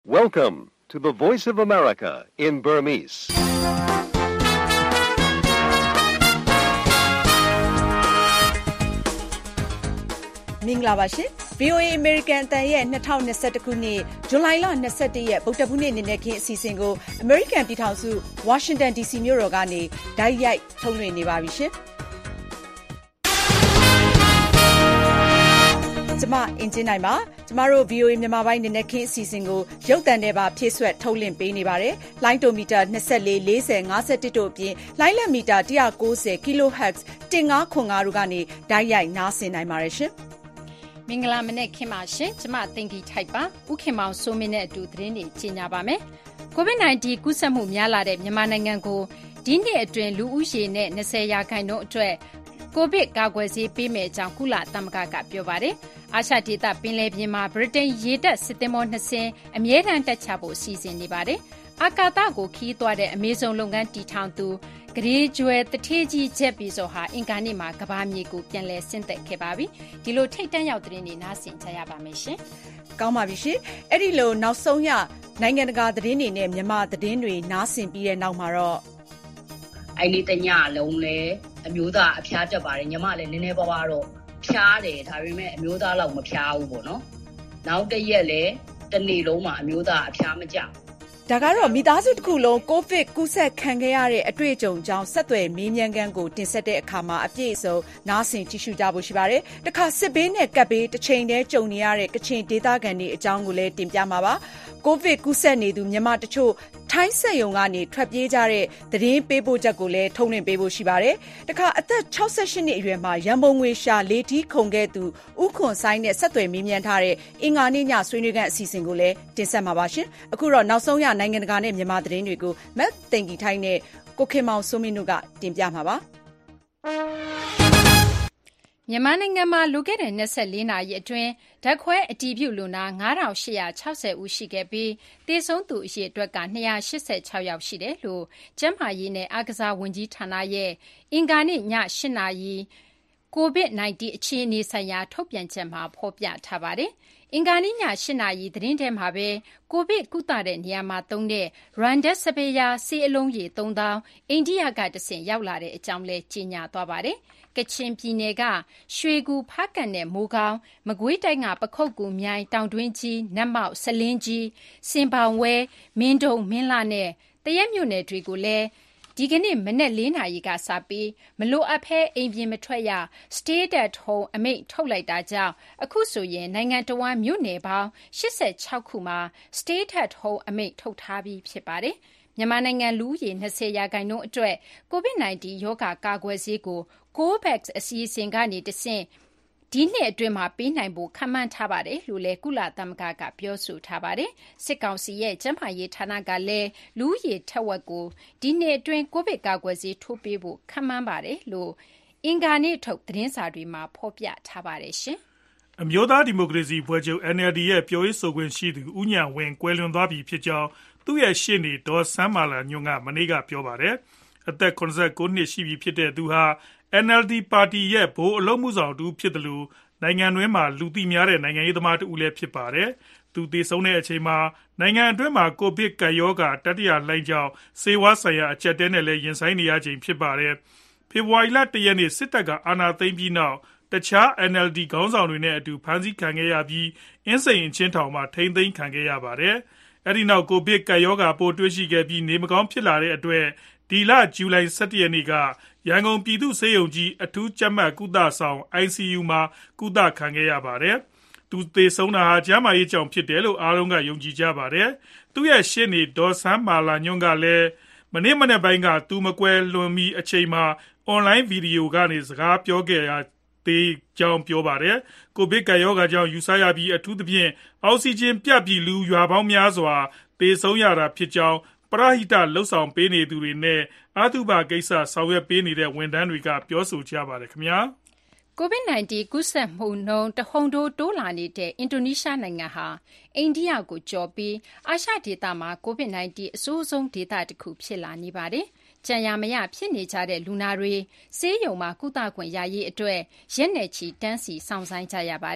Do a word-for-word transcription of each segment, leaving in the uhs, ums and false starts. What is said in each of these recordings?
Welcome to the Voice of America in Burmese. ။မင်္ဂလာပါရှင်။ ဗွီအိုအေ American အသံရဲ့၂၀၂၁ခုနှစ်ဇူလိုင်လ၂၁ရက်ဗုဒ္ဓဟူးနေ့နေ့ခင်းအစီအစဉ်ကို American ပြည်ထောင်စု Washington ဒီ စီ မြို့တော်ကနေတိုက်ရိုက်ထုတ်လွှင့်နေပါပြီရှင်။ကျမအင်ဂျင်နိုင်ပါကျမတို့ ဗွီအိုအေ မြန်မာပိုင်းနေ့ခင်းအစီအစဉ်ကိုရုပ်သံနဲ့ပါဖြည့်ဆွတ်ထုတ်လွှင့်ပေးနေပါတယ်။လိုင်းတိုမီတာ၂၄ ၄၀ ၅၁တို့အပြင်လိုင်းလက်မီတာone ninety ကီလိုဟတ်ဇ်one five fiveတို့ကနေတိုက်ရိုက်နားဆင်နိုင်ပါတယ်ရှင်။မင်္ဂလာမနေ့ခင်ပါရှင်ကျမတင်ကြီးထိုက်ပါဥခင်မောင်စိုးမင်းနဲ့အတူသတင်းတွေကြီးညာပါမယ်။ ကိုဗစ် nineteen ကူးစက်မှုများလာတဲ့မြန်မာနိုင်ငံကိုဒီနှစ်အတွင်းလူဦးရေနဲ့twentyရာခိုင်နှုန်းအတွက်ကိုဗစ်ကာကွယ်ဆေးပေးမယ့်အကြောင်းကုလသမဂ္ဂကပြောပါတယ်။အာရှဒေသပင်လယ်ပြင်မှာဗြိတိန်ရေတပ်စစ်သင်္ဘောtwoစင်းအမြဲတမ်းတက်ချဖို့စီစဉ်နေပါတယ်။အာကာသကိုခီးသွားတဲ့အမေဇုံလုပ်ငန်းတည်ထောင်သူဂရေကျွယ်တထေးကြီးဂျက်ဘီဇော်ဟာအင်ကာနေ့မှာကဘာမြေကိုပြန်လည်ဆင်းသက်ခဲ့ပါပြီ။ဒီလိုထိတ်တန့်ရောက်သတင်းတွေနားဆင်ကြရပါမယ်ရှင်။ကောင်းပါပြီရှင်။အဲ့ဒီလိုနောက်ဆုံးရနိုင်ငံတကာသတင်းတွေနဲ့မြန်မာသတင်းတွေနားဆင်ပြီးတဲ့နောက်မှာတော့အဲ့ဒီတညလုံးလဲအမျိုးသားအဖျားတက်ပါတယ်ညီမလည်းနည်းနည်းပါးပါတော့ဖျားတယ်ဒါပေမဲ့အမျိုးသားလောက်မဖျားဘူးပေါ့နော်။နောက်တစ်ရက်လဲတစ်နေ့လုံးမှာအမျိုးသားအဖျားမကျဘူးဒါကတော့မိသားစုတစ်ခုလုံးကိုဗစ်ကူးစက်ခံခဲ့ရတဲ့အတွေ့အကြုံကြောင့်ဆက်သွယ်မေးမြန်းခန်းကိုတင်ဆက်တဲ့အခါမှာအပြည့်အစုံနားဆင်ကြည့်ရှုကြဖို့ရှိပါတယ်။တခါစစ်ဘေးနဲ့ကပ်ဘေးတစ်ချိန်တည်းကြုံနေရတဲ့ကချင်ဒေသခံတွေအကြောင်းကိုလည်းတင်ပြမှာပါ။ကိုဗစ်ကူးစက်နေသူမြန်မာတချို့ထိုင်းဆက်ယုံကနေထွက်ပြေးကြတဲ့သတင်းပေးပို့ချက်ကိုလည်းထုတ်လွှင့်ပေးဖို့ရှိပါတယ်။တခါအသက်sixty-eightနှစ်အရွယ်မှာရန်ပုံငွေရှာလေထီးခုန်ခဲ့သူဥခွန်ဆိုင်နဲ့ဆက်သွယ်မေးမြန်းထားတဲ့အင်္ဂါနေ့ညဆွေးနွေးခန်းအစီအစဉ်ကိုလည်းတင်ဆက်မှာပါရှင်။အခုတော့နောက်ဆုံးရနိုင်ငံတကာနဲ့မြန်မာသတင်းတွေကိုမတ်သိင်္ဂီထိုင်းနဲ့ကိုခင်မောင်စိုးမင်းတို့ကတင်ပြမှာပါ။မြန်မာနိုင်ငံမှာလွန်ခဲ့တဲ့twenty-fourနာရီအတွင်းဓာတ်ခွဲအတည်ပြုလူနာfive thousand eight hundred sixtyဦးရှိခဲ့ပြီးသေဆုံးသူအရေအတွက်ကtwo hundred eighty-sixယောက်ရှိတယ်လို့ကျန်းမာရေးနဲ့အားကစားဝန်ကြီးဌာနရဲ့အင်္ဂါနေ့ညeightနာရီကိုဗစ်nineteenအခြေအနေဆိုင်ရာထုတ်ပြန်ချက်မှာဖော်ပြထားပါတယ်။အင်္ဂါနေ့ညeightနာရီသတင်းထဲမှာပဲကိုဗစ်ကုသတဲ့နေရာမှာသုံးတဲ့ Remdesivir ဆေးအလုံးရေthree thousandအိန္ဒိယကတဆင့်ရောက်လာတဲ့အကြောင်းလည်းကြေညာသွားပါတယ်။ကချင်ပြည်နယ်ကရွှေကူဖားကန့်နဲ့မိုးကောင်းမကွေးတိုင်းကပခုတ်ကူမြိုင်တောင်တွင်းကြီးနတ်မောက်ဆလင်းကြီးစင်ပောင်ဝဲမင်းတုံမင်းလှနဲ့တရက်မြို့နယ်တွေကိုလည်းဒီကနေ့မနက်fourနာရီကစပြီးမလိုအပ်ဘဲအိမ်ပြင်မထွက်ရ Stay at home အမိန့်ထုတ်လိုက်တာကြောင့်အခုဆိုရင်နိုင်ငံတော်ဝန်မြို့နယ်ပေါင်းeighty-sixခုမှာ Stay at home အမိန့်ထုတ်ထားပြီးဖြစ်ပါတယ်။မြန်မာနိုင်ငံလူဦးရေtwentyရာခိုင်နှုန်းအတွက်ကိုဗစ်nineteenရောဂါကာကွယ်ဆေးကို COVAX အစီအစဉ်ကနေတဆင့်ဒီနှစ်အတွင်းမှာပေးနိုင်ဖို့ခန့်မှန်းထားပါတယ်လို့လည်းကုလသမဂ္ဂကပြောဆိုထားပါတယ်။စစ်ကောင်စီရဲ့ကျန်းမာရေးဌာနကလည်းလူဦးရေထက်ဝက်ကိုဒီနှစ်အတွင်းကိုဗစ်ကာကွယ်ဆေးထိုးပေးဖို့ခန့်မှန်းပါတယ်လို့အင်္ဂါနေ့ထုတ်သတင်းစာတွေမှာဖော်ပြထားပါတယ်ရှင်။အမျိုးသားဒီမိုကရေစီဖွဲ့ချုပ် N L D ရဲ့ပြောရေးဆိုခွင့်ရှိသူဦးဉာဏ်ဝင်းကွယ်လွန်သွားပြီဖြစ်ကြောင်းသူ့ရဲ့ရှေ့နေဒေါ်ဆန်းမာလာညွန့်ကမနေ့ကပြောပါတယ်။အသက်seventy-nineနှစ်ရှိပြီဖြစ်တဲ့သူဟာ N L D ပါတီရဲ့ဗဟိုအလုပ်မှုဆောင်တူဖြစ်တယ်လို့နိုင်ငံတွင်းမှာလူသိများတဲ့နိုင်ငံရေးသမားတူလည်းဖြစ်ပါတယ်။သူသေဆုံးတဲ့အချိန်မှာနိုင်ငံအတွင်းမှာကိုဗစ်ကပ်ရောဂါတတိယလှိုင်းကြောင့်ဆေးဝါးဆိုင်ရာအကျပ်တဲနဲ့လည်းရင်ဆိုင်နေရချိန်ဖြစ်ပါတယ်။ဖေဖော်ဝါရီလoneရက်နေ့စစ်တပ်ကအာဏာသိမ်းပြီးနောက်တခြား N L D ခေါင်းဆောင်တွေနဲ့အတူဖမ်းဆီးခံခဲ့ရပြီးအင်းစိန်အချင်းထောင်မှာထိန်းသိမ်းခံခဲ့ရပါတယ်။အဲဒီနောက်ကိုဗစ်ကပ်ရောဂါပိုးတွေ့ရှိခဲ့ပြီးနေမကောင်းဖြစ်လာတဲ့အတွက်ဒီလဇူလိုင်one oneရက်နေ့ကရန်ကုန်ပြည်သူ့ဆေးရုံကြီးအထူးကြပ်မတ်ကုသဆောင် I C U မှာကုသခံခဲ့ရပါတယ်။သူသေဆုံးတာဟာကျန်းမာရေးကြောင့်ဖြစ်တယ်လို့အားလုံးကယုံကြည်ကြပါတယ်။သူ့ရဲ့ရှေ့နေဒေါ်ဆန်းမာလာညွန့်ကလည်းမနေ့မနေ့ပိုင်းကသူမကွယ်လွန်မီအချိန်မှာအွန်လိုင်းဗီဒီယိုကနေစကားပြောခဲ့ရသေးကြောင်းပြောပါတယ်။ကိုဗစ်ကပ်ရောဂါကြောင့်ယူဆရပြီးအထူးသဖြင့်အောက်ဆီဂျင်ပြတ်ပြီးလူရွာပေါင်းများစွာသေဆုံးရတာဖြစ်ကြောင်းပရဟိတလှုပ်ဆောင်ပေးနေသူတွေနဲ့အာသုဘကိစ္စဆောင်ရွက်ပေးနေတဲ့ဝန်ထမ်းတွေကပြောဆိုကြပါတယ်ခင်ဗျာကိုဗစ်nineteenကူးစက်မှုနှုန်းတဟုန်ထိုးတိုးလာနေတဲ့အင်ဒိုနီးရှားနိုင်ငံဟာအိန္ဒိယကိုကျော်ပြီးအာရှဒေသမှာကိုဗစ်nineteenအဆိုးဆုံးဒေသတစ်ခုဖြစ်လာနေပါတယ်။ကြံရမရဖြစ်နေကြတဲ့လူနာတွေဆေးရုံမှာကုသခွင့်ရရေးအတွက်ရက်နယ်ချီတန်းစီစောင့်ဆိုင်းကြရပါတယ်။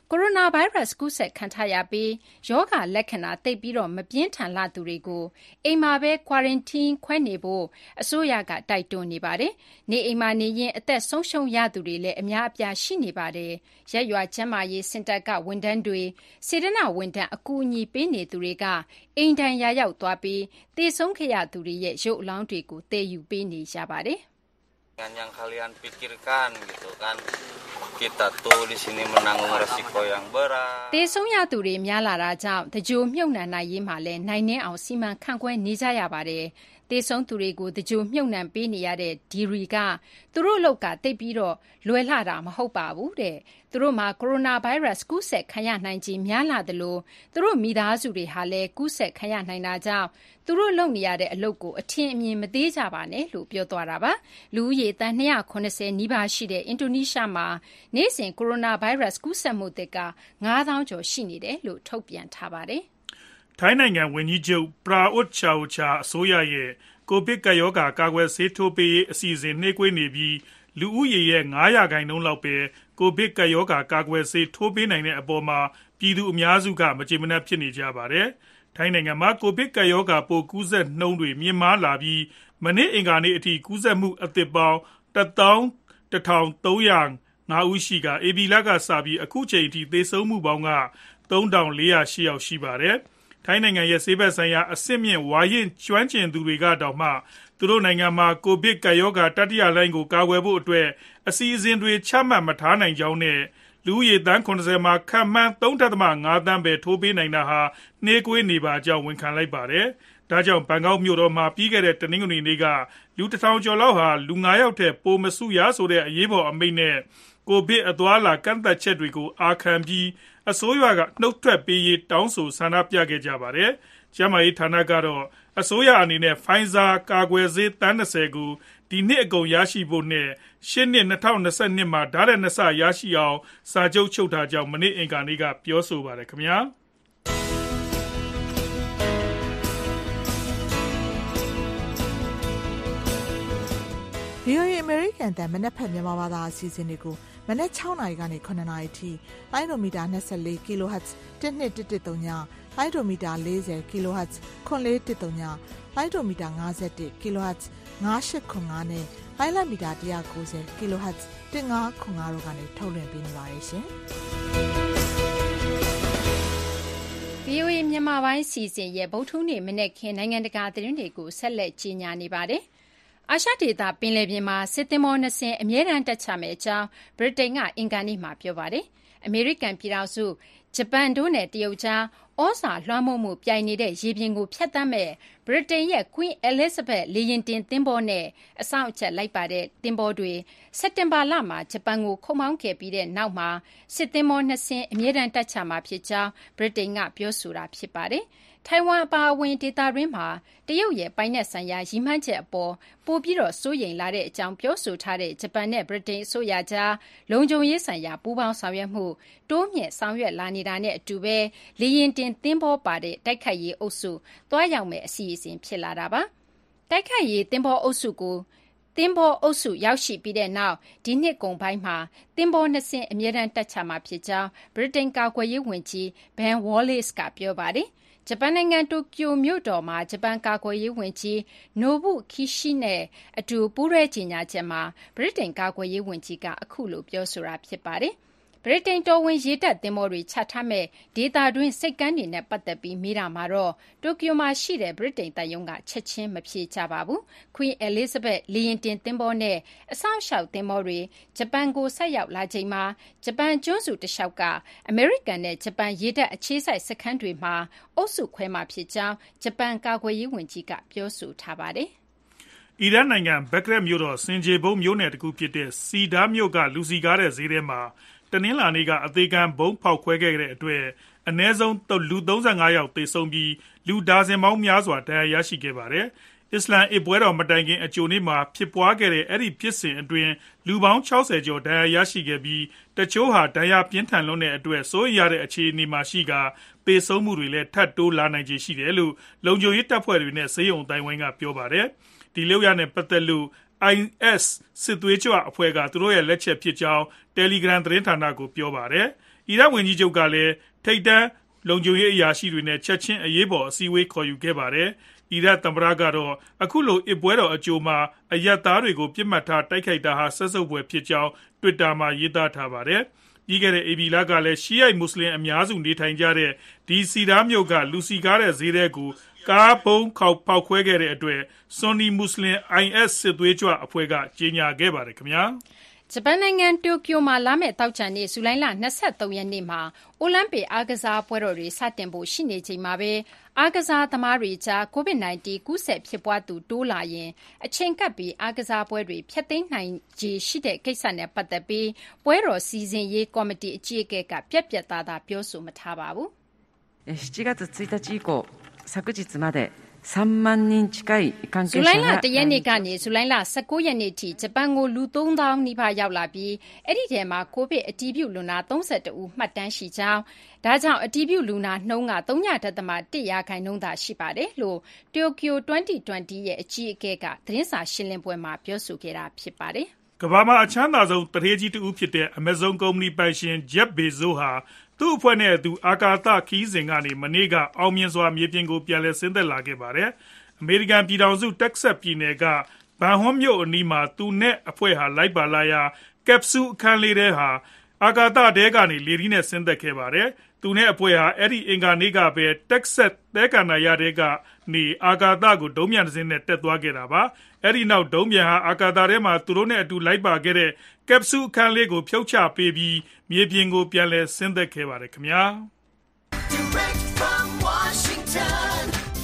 ကိုရိုနာဗိုင်းရပ်စ်ကူးစက်ခံထားရပြီးရောဂါလက္ခဏာသိပ်ပြီးတော့မပြင်းထန်လှသူတွေကိုအိမ်မှာပဲ quarantine ခွဲနေဖို့အစိုးရကတိုက်တွန်းနေပါတယ်။နေအိမ်မှာနေရင်အသက်ဆုံးရှုံးရသူတွေလည်းအများအပြားရှိနေပါတယ်။ရက်ရွာကျန်းမာရေးစင်တာကဝန်ထမ်းတွေစေတနာဝန်ထမ်းအကူအညီပေးနေသူတွေကအိမ်တိုင်ရာရောက်သွားပြီးသေဆုံးခဲ့ရသူတွေရဲ့ရုပ်အလောင်းတွေကိုသယ်ယူပေးနေကြပါတယ် Yang kalian pikirkan gitu kan kita tuh di sini menanggung resiko yang berat တေဆုံးရသူတွေများလာတာကြောင့်တကြိုမြုပ်နှံနိုင်ရေးမှာလည်းနိုင်နှင်းအောင်စီမံခန့်ခွဲနေကြရပါတယ်တေဆုံးသူတွေကိုတကြိုမြုပ်နှံပေးနေရတဲ့ဒီရီကသူတို့လောက်ကတိတ်ပြီးတော့လွယ်လှတာမဟုတ်ပါဘူးတဲ့သူတို့မှာကိုရိုနာဗိုင်းရပ်စ်ကူးစက်ခံရနိုင်ခြင်းများလာတယ်လို့သူတို့မိသားစုတွေဟာလည်းကူးစက်ခံရနိုင်တာကြောင့်သူတို့လုပ်နေရတဲ့အလုပ်ကိုအထင်အမြင်မသေးကြပါနဲ့လို့ပြောသွားတာပါလူဦးရေတန်two hundred eightyနီးပါးရှိတဲ့အင်ဒိုနီးရှားမှာနေ့စဉ်ကိုရိုနာဗိုင်းရပ်စ်ကူးစက်မှုသစ်ကfive thousandကျော်ရှိနေတယ်လို့ထုတ်ပြန်ထားပါတယ်ထိုင်းနိုင်ငံဝန်ကြီးချုပ်ပရာအွတ်ချာအိုချာအစိုးရရဲ့ကိုဗစ်ကပ်ရောဂါကာကွယ်ဆေးထိုးပေးရေးအစီအစဉ်နှေးကွေးနေပြီးလူဦးရေရဲ့fiveရာခိုင်နှုန်းလောက်ပဲကိုဗစ်ကပ်ရောဂါကာကွယ်ဆေးထိုးပေးနိုင်တဲ့အပေါ်မှာပြည်သူအများစုကမကျေမနပ်ဖြစ်နေကြပါတယ်။ထိုင်းနိုင်ငံမှာကိုဗစ်ကပ်ရောဂါပိုးကူးစက်နှုန်းတွေမြင့်မားလာပြီးမနေ့အင်္ဂါနေ့အထိကူးစက်မှုအသစ်ပေါင်းone thousand one hundred fiveဦးရှိကဧပြီလကစပြီးအခုချိန်ထိသေဆုံးမှုပေါင်းကthree thousand four hundred eightယောက်ရှိပါတယ်။ထိုင်းနိုင်ငံရဲ့ဆေးဘက်ဆိုင်ရာအဆင့်မြင့်ဝါရင့်ကျွမ်းကျင်သူတွေကတောင်မှသူတို့နိုင်ငံမှာကိုဗစ်ကပ်ရောဂါတတိယလှိုင်းကိုကာကွယ်ဖို့အတွက်အစီအစဉ်တွေချမှတ်မထားနိုင်ကြောင်းနဲ့လူဦးရေသန်းseventyမှာခန့်မှန်းthree point fiveသန်းပဲထိုးပေးနိုင်တာဟာနှေးကွေးနေပါကြောင်းဝန်ခံလိုက်ပါတယ်။ဒါကြောင့်ဘန်ကောက်မြို့တော်မှာပြီးခဲ့တဲ့တနင်္ဂနွေနေ့ကလူတစ်ထောင်ကျော်လောက်ဟာလူfiveယောက်ထက်ပိုမစုရဆိုတဲ့အရေးပေါ်အမိန့်နဲ့ကိုဗစ်အသွားအလာကန့်သတ်ချက်တွေကိုအာခံပြီးအစိုးရကနှုတ်ထွက်ပေးရေးတောင်းဆိုဆန္ဒပြခဲ့ကြပါတယ်။ကျန်းမာရေးဌာနကတော့အစိုးရအနေနဲ့ Pfizer ကာကွယ်ဆေးသန်းtwentyကိုဒီနှစ်အကုန်ရရှိဖို့နဲ့ရှေ့နှစ်twenty twenty-twoမှာဓာတ်ရက်နှစ်ဆရရှိအောင်စာချုပ်ချုပ်ထားကြောင်းမနေ့အင်္ဂါနေ့ကပြောဆိုပါတယ်ခင်ဗျာ။ဗွီအိုအေ American တန်မနက်ဖက်မြန်မာဘာသာအစီအစဉ်တွေကိုမနက်sixနာရီကနေsevenနာရီထိလိုင်းဒိုမီတာtwenty-four ကီလိုဟတ်ဇ်twelve one one threeလိုင်းဒိုမီတာfortyကီလိုဟတ်ဇ်four four one threeလိုင်းဒိုမီတာfifty-oneကီလိုဟတ်ဇ်five eight five fiveနဲ့လိုင်းလမီတာone ninetyကီလိုဟတ်ဇ်fifteen fiftyတို့ကနေထုတ်လွှင့်ပေးနေပါတယ်ရှင်။ဗွီအိုအေမြန်မာပိုင်းစီစဉ်ရဲ့ဗုဒ္ဓဟူးနေ့မနက်ခင်းနိုင်ငံတကာသတင်းတွေကိုဆက်လက်ကြီးညာနေပါတယ်။အာရှဒေသပင်လယ်ပြင်မှာစစ်သင်္ဘောနှစ်စင်းအမြဲတမ်းတက်ချမယ့်အကြောင်းဗြိတိန်ကအင်္ဂါနေ့မှာပြောပါတယ်။အမေရိကန်ပြည်ထောင်စုဂျပန်တို့နဲ့တရုတ်ကြားဩဇာလွှမ်းမိုးမှုပြိုင်နေတဲ့ရေပြင်ကိုဖျက်ဆီးမဲ့ဗြိတိန်ရဲ့ Queen Elizabeth လေယာဉ်တင်သင်္ဘောနဲ့အဆောင်အချက်လိုက်ပါတဲ့သင်္ဘောတွေစက်တင်ဘာလမှာဂျပန်ကိုခုတ်မောင်းခဲ့ပြီးတဲ့နောက်မှာစစ်သင်္ဘောနှစ်စင်းအမြဲတမ်းတက်ချမှာဖြစ်ကြောင်းဗြိတိန်ကပြောဆိုတာဖြစ်ပါတယ်။ထိုင်ဝမ်အပါအဝင်ဒေသတွင်းမှာတရုတ်ရဲ့ပိုင်နက်ဆိုင်ရာရည်မှန်းချက်အပေါ်ပိုပြီးတော့စိုးရိမ်လာတဲ့အကြောင်းပြောဆိုထားတဲ့ဂျပန်နဲ့ဗြိတိန်အစိုးရကြားလုံခြုံရေးဆိုင်ရာပူးပေါင်းဆောင်ရွက်မှုတိုးမြင့်ဆောင်ရွက်လာနေတာနဲ့အတူပဲလေယာဉ်တင်သင်္ဘောပါတဲ့တိုက်ခိုက်ရေးအုပ်စုသွားရောက်မဲ့အစီအစဉ်ဖြစ်လာတာပါ။တိုက်ခိုက်ရေးသင်္ဘောအုပ်စုကိုသင်္ဘောအုပ်စုရောက်ရှိပြီးတဲ့နောက်ဒီနှစ်ကုန်ပိုင်းမှာသင်္ဘောနှစ်စင်းအမြဲတမ်းတက်ချမှာဖြစ်ကြောင်းဗြိတိန်ကာကွယ်ရေးဝန်ကြီး Ben Wallace ကပြောပါတယ်။ဂျပန်နိုင်ငံတိုကျိုမြို့တော်မှာဂျပန်ကာကွယ်ရေးဝန်ကြီးနိုဘုခီရှိနဲ့အတူပူးရဲကြေညာချက်မှာဗြိတိန်ကာကွယ်ရေးဝန်ကြီးကအခုလိုပြောဆိုတာဖြစ်ပါတယ်။ဗြိတိန်တော်ဝင်ရေတပ်သင်္ဘောတွေချထားမဲ့ဒေသတွင်းစိတ်ကမ်းတွေနဲ့ပတ်သက်ပြီးမေးတာမှာတော့တိုကျိုမှာရှိတဲ့ဗြိတိန်တပ်ရုံးကချက်ချင်းမဖြေချပါဘူး။ Queen Elizabeth လေယာဉ်တင်သင်္ဘောနဲ့အဆောင်အရှောက်သင်္ဘောတွေဂျပန်ကိုဆက်ရောက်လာချိန်မှာဂျပန်ကျွန်းစုတစ်လျှောက်ကအမေရိကန်နဲ့ဂျပန်ရေတပ်အခြေစိုက်စခန်းတွေမှာအုပ်စုခွဲမှာဖြစ်ကြောင်းဂျပန်ကာကွယ်ရေးဝန်ကြီးကပြောဆိုထားပါတယ်။အီရန်နိုင်ငံဘက်ဂရက်မြို့တော်စင်ဂျေဘုံမြို့နယ်တစ်ခုဖြစ်တဲ့စီဒါမြို့ကလူစီကားတဲ့ဈေးထဲမှာတနင်္လာနေ့ကအသေးခံဘုံဖောက်ခွဲခဲ့တဲ့အတွက်အနည်းဆုံးလူthirty-fiveယောက်သေဆုံးပြီးလူဒါဇင်ပေါင်းများစွာဒဏ်ရာရရှိခဲ့ပါတယ်။အစ္စလမ်အစ်ပွဲတော်မတိုင်ခင်အကြိုနေ့မှာဖြစ်ပွားခဲ့တဲ့အဲ့ဒီဖြစ်စဉ်အတွင်းလူပေါင်းsixtyကျော်ဒဏ်ရာရရှိခဲ့ပြီးတချို့ဟာဒဏ်ရာပြင်းထန်လွန်းတဲ့အတွက်စိုးရိမ်ရတဲ့အခြေအနေမှာရှိကာသေဆုံးမှုတွေလည်းထပ်တိုးလာနိုင်ခြေရှိတယ်လို့လုံခြုံရေးတပ်ဖွဲ့တွေနဲ့ဆေးရုံအတိုင်းဝိုင်းကပြောပါတယ်။ဒီလောက်ရနဲ့ပတ်သက်လို့I S စစ်သွေးကြွအဖွဲ့ကသူတို့ရဲ့လက်ချက်ဖြစ်ကြောင်း Telegram သတင်းဌာနကိုပြောပါတယ်။အီရတ်ဝန်ကြီးချုပ်ကလည်းထိပ်တန်းလုံခြုံရေးအရာရှိတွေနဲ့ချက်ချင်းအရေးပေါ်အစည်းအဝေးခေါ်ယူခဲ့ပါတယ်။အီရတ်သမ္မတကတော့အခုလိုအစ်ပွဲတော်အကြိုမှာအရပ်သားတွေကိုပြစ်မှတ်ထားတိုက်ခိုက်တာဟာဆက်ဆုပ်ဖွယ်ဖြစ်ကြောင်း Twitter မှာရေးသားထားပါတယ်။ပြီးခဲ့တဲ့ဧပြီလကလည်းရှီအိုက်မွတ်စလင်အများစုနေထိုင်ကြတဲ့ဒီစီဒါမြို့ကလူစီကားတဲ့ဈေးထဲကိုကားပုံးခောက်ဖောက်ခွဲခဲ့တဲ့အတွက်ဆွန်နီမွတ်စလင် အိုင် အက်စ် စစ်သွေးကြွအဖွဲ့ကကြေညာခဲ့ပါတယ်ခင်ဗျာဂျပန်နိုင်ငံတိုကျိုမှာလာမယ့်သောကြာနေ့ဇူလိုင်လ၂၃ရက်နေ့မှာအိုလံပစ်အားကစားပွဲတော်တွေစတင်ဖို့ရှိနေချိန်မှာပဲအားကစားသမားတွေကြား ကိုဗစ် ၁၉ ကူးစက်ဖြစ်ပွားသူတိုးလာရင်အချိန်ကပ်ပြီးအားကစားပွဲတွေဖျက်သိမ်းနိုင်ခြေရှိတဲ့ကိစ္စနဲ့ပတ်သက်ပြီးပွဲတော်စီစဉ်ရေးကော်မတီအကြီးအကဲကပြတ်ပြတ်သားသားပြောဆိုမထားပါဘူးしちがつついたち以降昨日までさんまんにん近い関係者がဇူလိုင်လ၁ရက်နေ့ကနေဇူလိုင်လ၁၉ရက်နေ့ထိဂျပန်ကိုလူသုံးသောင်းနီးပါးရောက်လာပြီးအဲ့ဒီထဲမှာကိုဗစ်အတည်ပြုလူနာ၃၁ဦးမှတ်တမ်းရှိကြောင်းဒါကြောင့်အတည်ပြုလူနာနှုန်းက ဝ.၁ ရာခိုင်နှုန်းသာရှိပါတယ်လို့တိုကျို၂၀၂၀ရဲ့အကြီးအကဲကသတင်းစာရှင်းလင်းပွဲမှာပြောဆိုခဲ့တာဖြစ်ပါတယ်ကမ္ဘာမှာအချမ်းသာဆုံးတရေကြီးတဦးဖြစ်တဲ့ Amazon ကုမ္ပဏီပိုင်ရှင် Jeff Bezos ဟာသူ့အဖွဲ့နဲ့အတူအာကာသခီးစဉ်ကနေမနေ့ကအောင်မြင်စွာမြေပြင်ကိုပြန်လည်ဆင်းသက်လာခဲ့ပါတယ်။အမေရိကန်ပြည်ထောင်စုတက်ဆက်ပြည်နယ်ကဘန်ဟွန်းမြို့အနီးမှာသူနဲ့အဖွဲ့ဟာလိုက်ပါလာရာကက်ပစူအခန်းလေးထဲဟာအာကာသတဲကနေလေရီးနဲ့ဆင်းသက်ခဲ့ပါတယ်။သူနဲ့အဖွဲ့ဟာအဲ့ဒီအင်္ဂါနေ့ကပဲတက်ဆက်သဲကန်နာရတဲ့ကနေအာကာသကိုဒုံးမြန်တစ်စင်းနဲ့တက်သွားခဲ့တာပါ။အဲ့ဒီနောက်ဒုံးမြန်ဟာအာကာသထဲမှာသူတို့နဲ့အတူလိုက်ပါခဲ့တဲ့ကက်ပစူအခန်းလေးကိုဖြုတ်ချပေးပြီးမြေပြင်ကိုပြန်လည်ဆင်းသက်ခဲ့ပါတယ်ခင်ဗျာ။ Direct from Washington,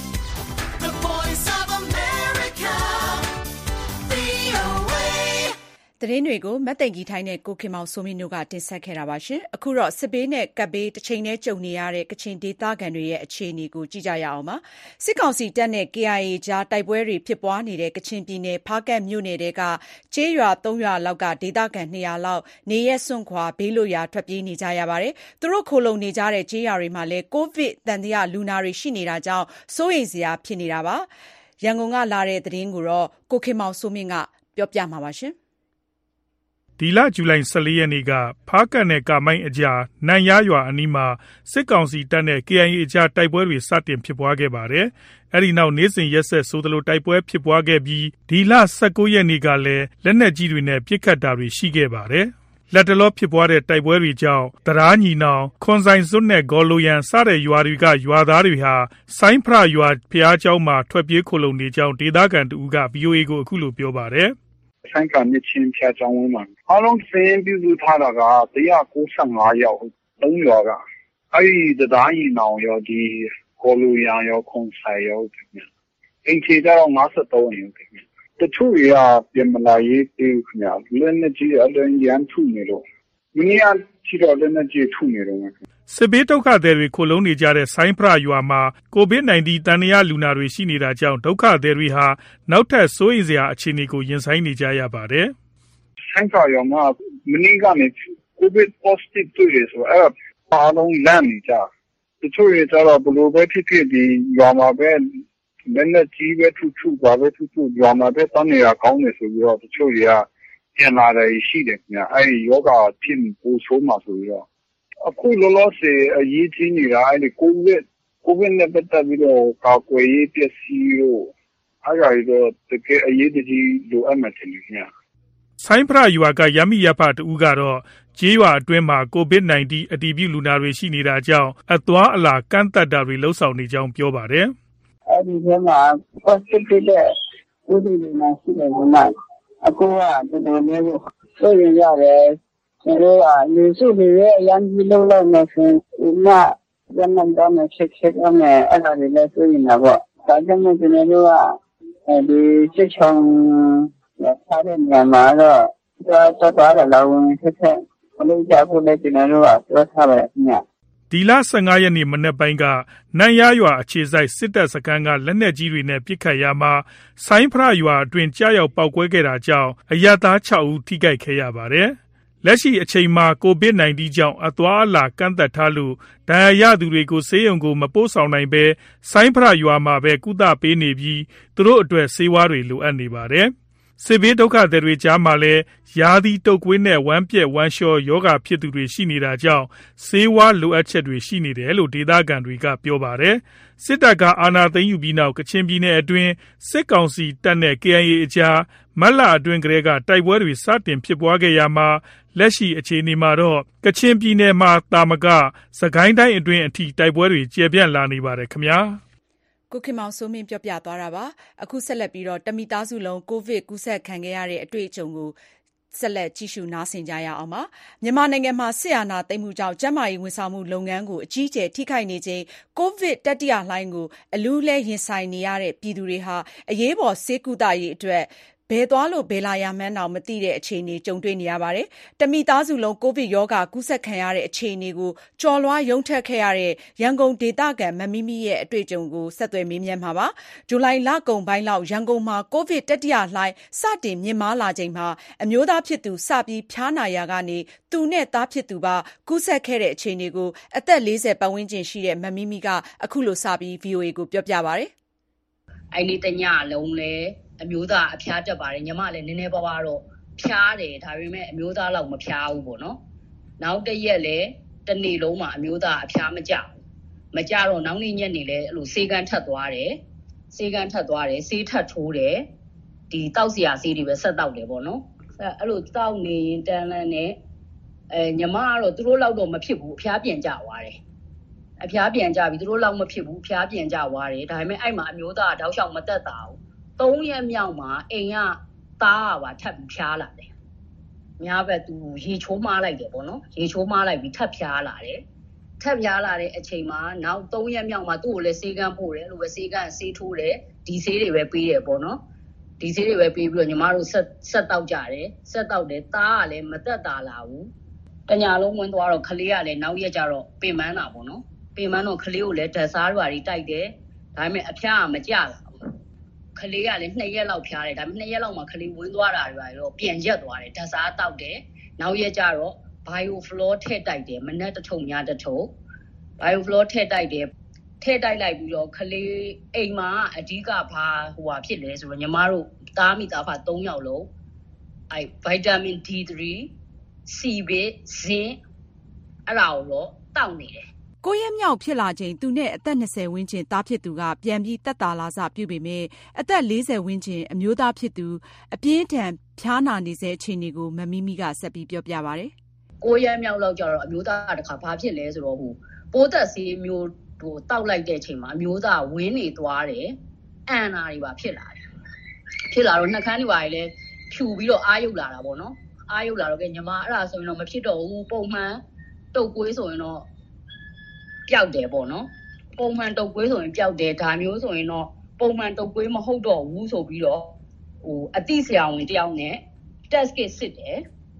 the voice of America, ဗွီအိုအေသတင်းတွေကိုမတ်သိင်ကြီးထိုင်းနဲ့ကိုခင်မောင်စိုးမင်းတို့ကတင်ဆက်ခဲ့တာပါရှင်။အခုတော့စစ်ဘေးနဲ့ကပ်ဘေးတစ်ချိန်တည်းကြုံနေရတဲ့ကချင်ဒေသခံတွေရဲ့အခြေအနေကိုကြည့်ကြရအောင်ပါ။စစ်ကောင်စီတပ်နဲ့ ကေအိုင်အေ ကြားတိုက်ပွဲတွေဖြစ်ပွားနေတဲ့ကချင်ပြည်နယ်ဖားကတ်မြို့နယ်တဲကကျေးရွာသုံးရွာလောက်ကဒေသခံနှစ်ရာလောက်နေရက်စွန့်ခွာဘေးလွတ်ရာထွက်ပြေးနေကြရပါတယ်။သူတို့ခိုလုံနေကြတဲ့ကျေးရွာတွေမှာလည်းကိုဗစ်တန်တရားလူနာတွေရှိနေတာကြောင့်စိုးရိမ်စရာဖြစ်နေတာပါ။ရန်ကုန်ကလာတဲ့သတင်းကိုတော့ကိုခင်မောင်စိုးမင်းကပြောပြမှာပါရှင်။ဒီလဇူလိုင်၁၄ရက်နေ့ကဖားကတ်နဲ့ကာမိုင်းအကြားနန်ရရွာအနီးမှာစစ်ကောင်စီတပ်နဲ့ ကေအိုင်အေ အကြားတိုက်ပွဲတွေစတင်ဖြစ်ပွားခဲ့ပါတယ်။အဲဒီနောက်နေ့စဉ်ရက်ဆက်ဆိုသလိုတိုက်ပွဲဖြစ်ပွားခဲ့ပြီးဒီလ၁၉ရက်နေ့ကလည်းလက်နက်ကြီးတွေနဲ့ပစ်ခတ်တာတွေရှိခဲ့ပါတယ်။လက်တလောဖြစ်ပွားတဲ့တိုက်ပွဲတွေကြောင့်တရာညီနောင်ခွန်ဆိုင်စွတ်နဲ့ဂေါ်လိုရန်စတဲ့ရွာတွေကရွာသားတွေဟာဆိုင်းဖရရွာဖျားเจ้าမှာထွက်ပြေးခိုလုံနေကြောင်းဒေသခံတူက ဗီအိုအေ ကိုအခုလိုပြောပါတယ်။ဆိုင်းကမြချင်းဖျားเจ้าဝင်းမှာအားလုံးစင်းပြုစုထားတာက၁၉၅ယောက်သုံးရွာကအဲဒီတရာညီနောင်ရောဒီဂေါ်လိုရန်ရောခွန်ဆိုင်ရောအိမ်ခြေကြတော့၅၃အိမ်ခင်ဗျတချို့တွေကပြင်မလာရေးပြေးခင်ဗျလက်နဲ့ကြီးအလွန်ရန်ထုနေတော့မင်းရချီတော့လက်နဲ့ကြီးထုနေတော့စစ်ဘေးဒုက္ခသည်တွေခိုလုံနေကြတဲ့ဆိုင်းဖရရွာမှာကိုဗစ်၁၉တန်ရာလူနာတွေရှိနေတာကြောင့်ဒုက္ခသည်တွေဟာနောက်ထပ်စိုးရိမ်စရာအခြေအနေကိုရင်ဆိုင်နေကြရပါတယ်ဆိုင်းဖရရွာမှာမင်းကနေကိုဗစ် positive တွေ့ရဆိုအဲ့အားလုံးလမ်းနေကြတချို့တွေကျတော့ဘလို့ပဲဖြစ်ဖြစ်ဒီရွာမှာပဲလက်နဲ့ကြီးပဲထုထုပါပဲထုထုရွာမှာပဲတန်းနေတာကောင်းတယ်ဆိုပြီးတော့တချို့တွေကပြန်လာတယ်ရှိတယ်ခင်ဗျအဲဒီယောဂဖြစ်ပိုဆိုးမှာဆိုပြီးတော့အခုလောလောဆယ်အရေးကြီးနေတာအဲဒီကိုဗစ်ကိုဗစ်နဲ့ပတ်သက်ပြီးတော့ကာကွယ်ရေးပစ္စည်းတို့အားရတော့တကယ်အရေးကြီးလိုအပ်မှတယ်ခင်ဗျဆိုင်းဖရရွာကရမိရဖတူကတော့ကျေးရွာအတွင်းမှာကိုဗစ်၁၉အတည်ပြုလူနာတွေရှိနေတာကြောင့်အသွားအလာကန့်သတ်တာတွေလှုပ်ဆောင်နေကြောင်းပြောပါတယ်အဲဒီထဲမှာ positive တဲ့ဥပဒေတွေမှာရှိတယ်ကွာအခုကတော်တော်လေးကိုဆိုရင်ရတယ်ကျွန်တော်ကလူစုတွေရဲ့အရင်ကြီးလုံးလုံးနဲ့ဆိုရင်ဥမာဇမန်တော်နဲ့ချက်ချက်နဲ့အဲ့ဒါတွေလည်းဆိုရင်တော့ဒါကြောင့်ကျွန်တော်တို့ကအဲဒီစစ်ချောင်းထားတဲ့နေရာမှာတော့တော့တော့တော့လောဝင်ချက်ချက်ဘလို့ကြဖို့လည်းကျွန်တော်တို့ကပြောထားပါညဒီလ၁၅ရက်နေ့မနေ့ပိုင်းကနန်ရရွာအခြေစိုက်စစ်တပ်စခန်းကလက်နက်ကြီးတွေနဲ့ပစ်ခတ်ရာမှာဆိုင်းဖရရွာအတွင်းကြားရောက်ပောက်ကွဲခဲ့တာကြောင့်အရပ်သား၆ဦးထိခိုက်ခဲ့ရပါတယ်။လက်ရှိအချိန်မှာကိုဗစ်၁၉ကြောင့်အသွားအလာကန့်သတ်ထားလို့ဒဏ်ရာရသူတွေကိုဆေးရုံကိုမပို့ဆောင်နိုင်ဘဲဆိုင်းဖရရွာမှာပဲကုသပေးနေပြီးသူတို့အတွက်ဆေးဝါးတွေလိုအပ်နေပါတယ်။စစ်ဘေးဒုက္ခသည်တွေကြားမှာလည်းရာသီတုပ်ကွေးနဲ့ဝမ်းပြက်ဝမ်းလျှောယောဂဖြစ်သူတွေရှိနေတာကြောင့်ဆေးဝါးလိုအပ်ချက်တွေရှိနေတယ်လို့ဒေသခံတွေကပြောပါတယ်။စစ်တပ်ကအာဏာသိမ်းယူပြီးနောက်ကချင်ပြည်နယ်အတွင်းစစ်ကောင်စီတပ်နဲ့ K I A အကြားမတ်လအတွင်းကတည်းကတိုက်ပွဲတွေစတင်ဖြစ်ပွားခဲ့ရမှာလက်ရှိအခြေအနေမှာတော့ကချင်ပြည်နယ်မှာတာမကစကိုင်းတိုင်းအတွင်းအထိတိုက်ပွဲတွေကျေပြန့်လာနေပါတယ်ခင်ဗျာ။ကိုခင်မောင်စိုးမင်းပြောပြသွားတာပါအခုဆက်လက်ပြီးတော့တမိသားစုလုံးကိုဗစ်ကူးစက်ခံခဲ့ရတဲ့အတွေ့အကြုံကိုဆက်လက်ကြည့်ရှုနားဆင်ကြရအောင်ပါမြန်မာနိုင်ငံမှာဆစ်အာဏာသိမ်းမှုကြောင့်ကျန်းမာရေးဝန်ဆောင်မှုလုပ်ငန်းကိုအကြီးအကျယ်ထိခိုက်နေချိန်ကိုဗစ်တတိယလှိုင်းကိုအလူးလဲရင်ဆိုင်နေရတဲ့ပြည်သူတွေဟာအရေးပေါ်ဆေးကုသရေးအတွက်ဘယ်သွားလို့ဘယ်လာရမှန်းတော့မသိတဲ့အခြေအနေကြုံတွေ့နေရပါတယ်။တမိသားစုလုံးကိုဗစ်ရောဂါကူးစက်ခံရတဲ့အခြေအနေကိုကြော်လွှားရုံထက်ခဲ့ရတဲ့ရန်ကုန်ဒေသခံမမီမီရဲ့အတွေ့အကြုံကိုဆက်သွယ်မေးမြန်းမှာပါ။ဇူလိုင်လကုန်ပိုင်းလောက်ရန်ကုန်မှာကိုဗစ်တတိယလှိုင်းစတင်မြင့်မားလာချိန်မှာအမျိုးသားဖြစ်သူစပြီးဖျားနာရာကနေသူနဲ့သားဖြစ်သူပါကူးစက်ခဲ့တဲ့အခြေအနေကိုအသက်လေးဆယ်ပတ်ဝန်းကျင်ရှိတဲ့မမီမီကအခုလိုစပြီး ဗွီအိုအေ ကိုပြောပြပါဗျ။အဲ့ဒီတညလုံးလဲအမျိုးသားအဖျားတက်ပါတယ်ညီမလည်းနည်းနည်းပါးပါတော့ဖျားတယ်ဒါပေမဲ့အမျိုးသားလောက်မဖျားဘူးပေါ့နော်နောက်တစ်ရက်လဲတစ်နေ့လုံးမှာအမျိုးသားအဖျားမကျဘူးမကျတော့နောက်နေ့ညနေလဲအဲ့လိုဆေးကန်းထပ်သွားတယ်ဆေးကန်းထပ်သွားတယ်ဆေးထပ်ထိုးတယ်ဒီတောက်စရာဆေးတွေပဲဆက်တောက်တယ်ပေါ့နော်အဲ့လိုတောက်နေရင်တန်းလန်းနဲ့အဲညီမကတော့သူတို့လောက်တော့မဖြစ်ဘူးအဖျားပြန်ကျသွားတယ်အဖျားပြန်ကျပြီသူတို့လောက်မဖြစ်ဘူးအဖျားပြန်ကျသွားတယ်ဒါပေမဲ့အဲ့မှာအမျိုးသားတောက်လျှောက်မတက်တာဘူးသုံးရက်မြောက်မှာအိမ်ကသားပါထပ်ပြီးဖျားလာတယ်။များပဲသူရေချိုးမားလိုက်တယ်ပေါ့နော်။ရေချိုးမားလိုက်ပြီးထပ်ဖျားလာတယ်။ထပ်ဖျားလာတဲ့အချိန်မှာနောက်သုံးရက်မြောက်မှာသူ့ကိုလည်းဆေးကန်းပို့တယ်လို့ပဲဆေးကန်းဆေးထိုးတယ်ဒီဆေးတွေပဲပေးတယ်ပေါ့နော်။ဒီဆေးတွေပဲပေးပြီးတော့ညီမတို့ဆက်ဆက်တောက်ကြတယ်ဆက်တောက်တယ်သားကလည်းမသက်သာလာဘူး။တညာလုံးဝင်သွားတော့ခလေးကလည်းနောက်ရက်ကျတော့ပင်ပန်းတာပေါ့နော်။ပင်ပန်းတော့ခလေးကိုလည်းဓာတ်စားတွေတိုက်တယ်။ဒါပေမဲ့အဖျားကမကျလာခလေးကလည်းနှစ်ရက်လောက်ဖျားတယ်ဒါပေမဲ့နှစ်ရက်လောက်မှခလေးဝင်းသွားတာတွေတော့ပြန်ရက်သွားတယ်ဓာတ်စားတောက်တယ်နောက်ရက်ကျတော့ bioflow ထည့်တိုက်တယ်မနက်တစ်ထုံညတစ်ထုံ bioflow ထည့်တိုက်တယ်ထည့်တိုက်လိုက်ပြီးတော့ခလေးအိမ်မှာအဓိကဘာဟိုဟာဖြစ်လဲဆိုတော့ညီမတို့သားမိသားဖသုံးယောက်လုံးအဲ vitamin D three C B zinc အဲ့ဒါကိုတော့တောက်နေတယ်ကိုရက်မြောက်ဖြစ်လာချိန်သူနဲ့အသက်၂၀ဝန်းကျင်သားဖြစ်သူကပြန်ပြီးတက်တာလာစပြုပေမဲ့အသက်၄၀ဝန်းကျင်အမျိုးသားဖြစ်သူအပြင်းထန်ဖျားနာနေစေအခြေအနေကိုမမီမီကဆက်ပြီးပြောပြပါဗျ။ကိုရက်မြောက်လောက်ကျတော့အမျိုးသားတခါဘာဖြစ်လဲဆိုတော့ဟိုပိုးသက်ဆေးမျိုးဟိုတောက်လိုက်တဲ့အချိန်မှာအမျိုးသားဝင်းနေသွားတယ်အန်နာတွေပါဖြစ်လာတယ်။ဖြစ်လာတော့နှာခမ်းတွေပါလေဖြူပြီးတော့အာရုပ်လာတာပေါ့နော်။အာရုပ်လာတော့ကညီမအဲ့ဒါဆိုရင်တော့မဖြစ်တော့ဘူးပုံမှန်တုပ်ကွေးဆိုရင်တော့ပျောက်တယ်ပေါ့နော်ပုံမှန်တုပ်ကွေးဆိုရင်ပျောက်တယ်ဒါမျိုးဆိုရင်တော့ပုံမှန်တုပ်ကွေးမဟုတ်တော့ဘူးဆိုပြီးတော့ဟိုအသိဆရာဝန်တယောက်နဲ့ test kit စစ်တယ်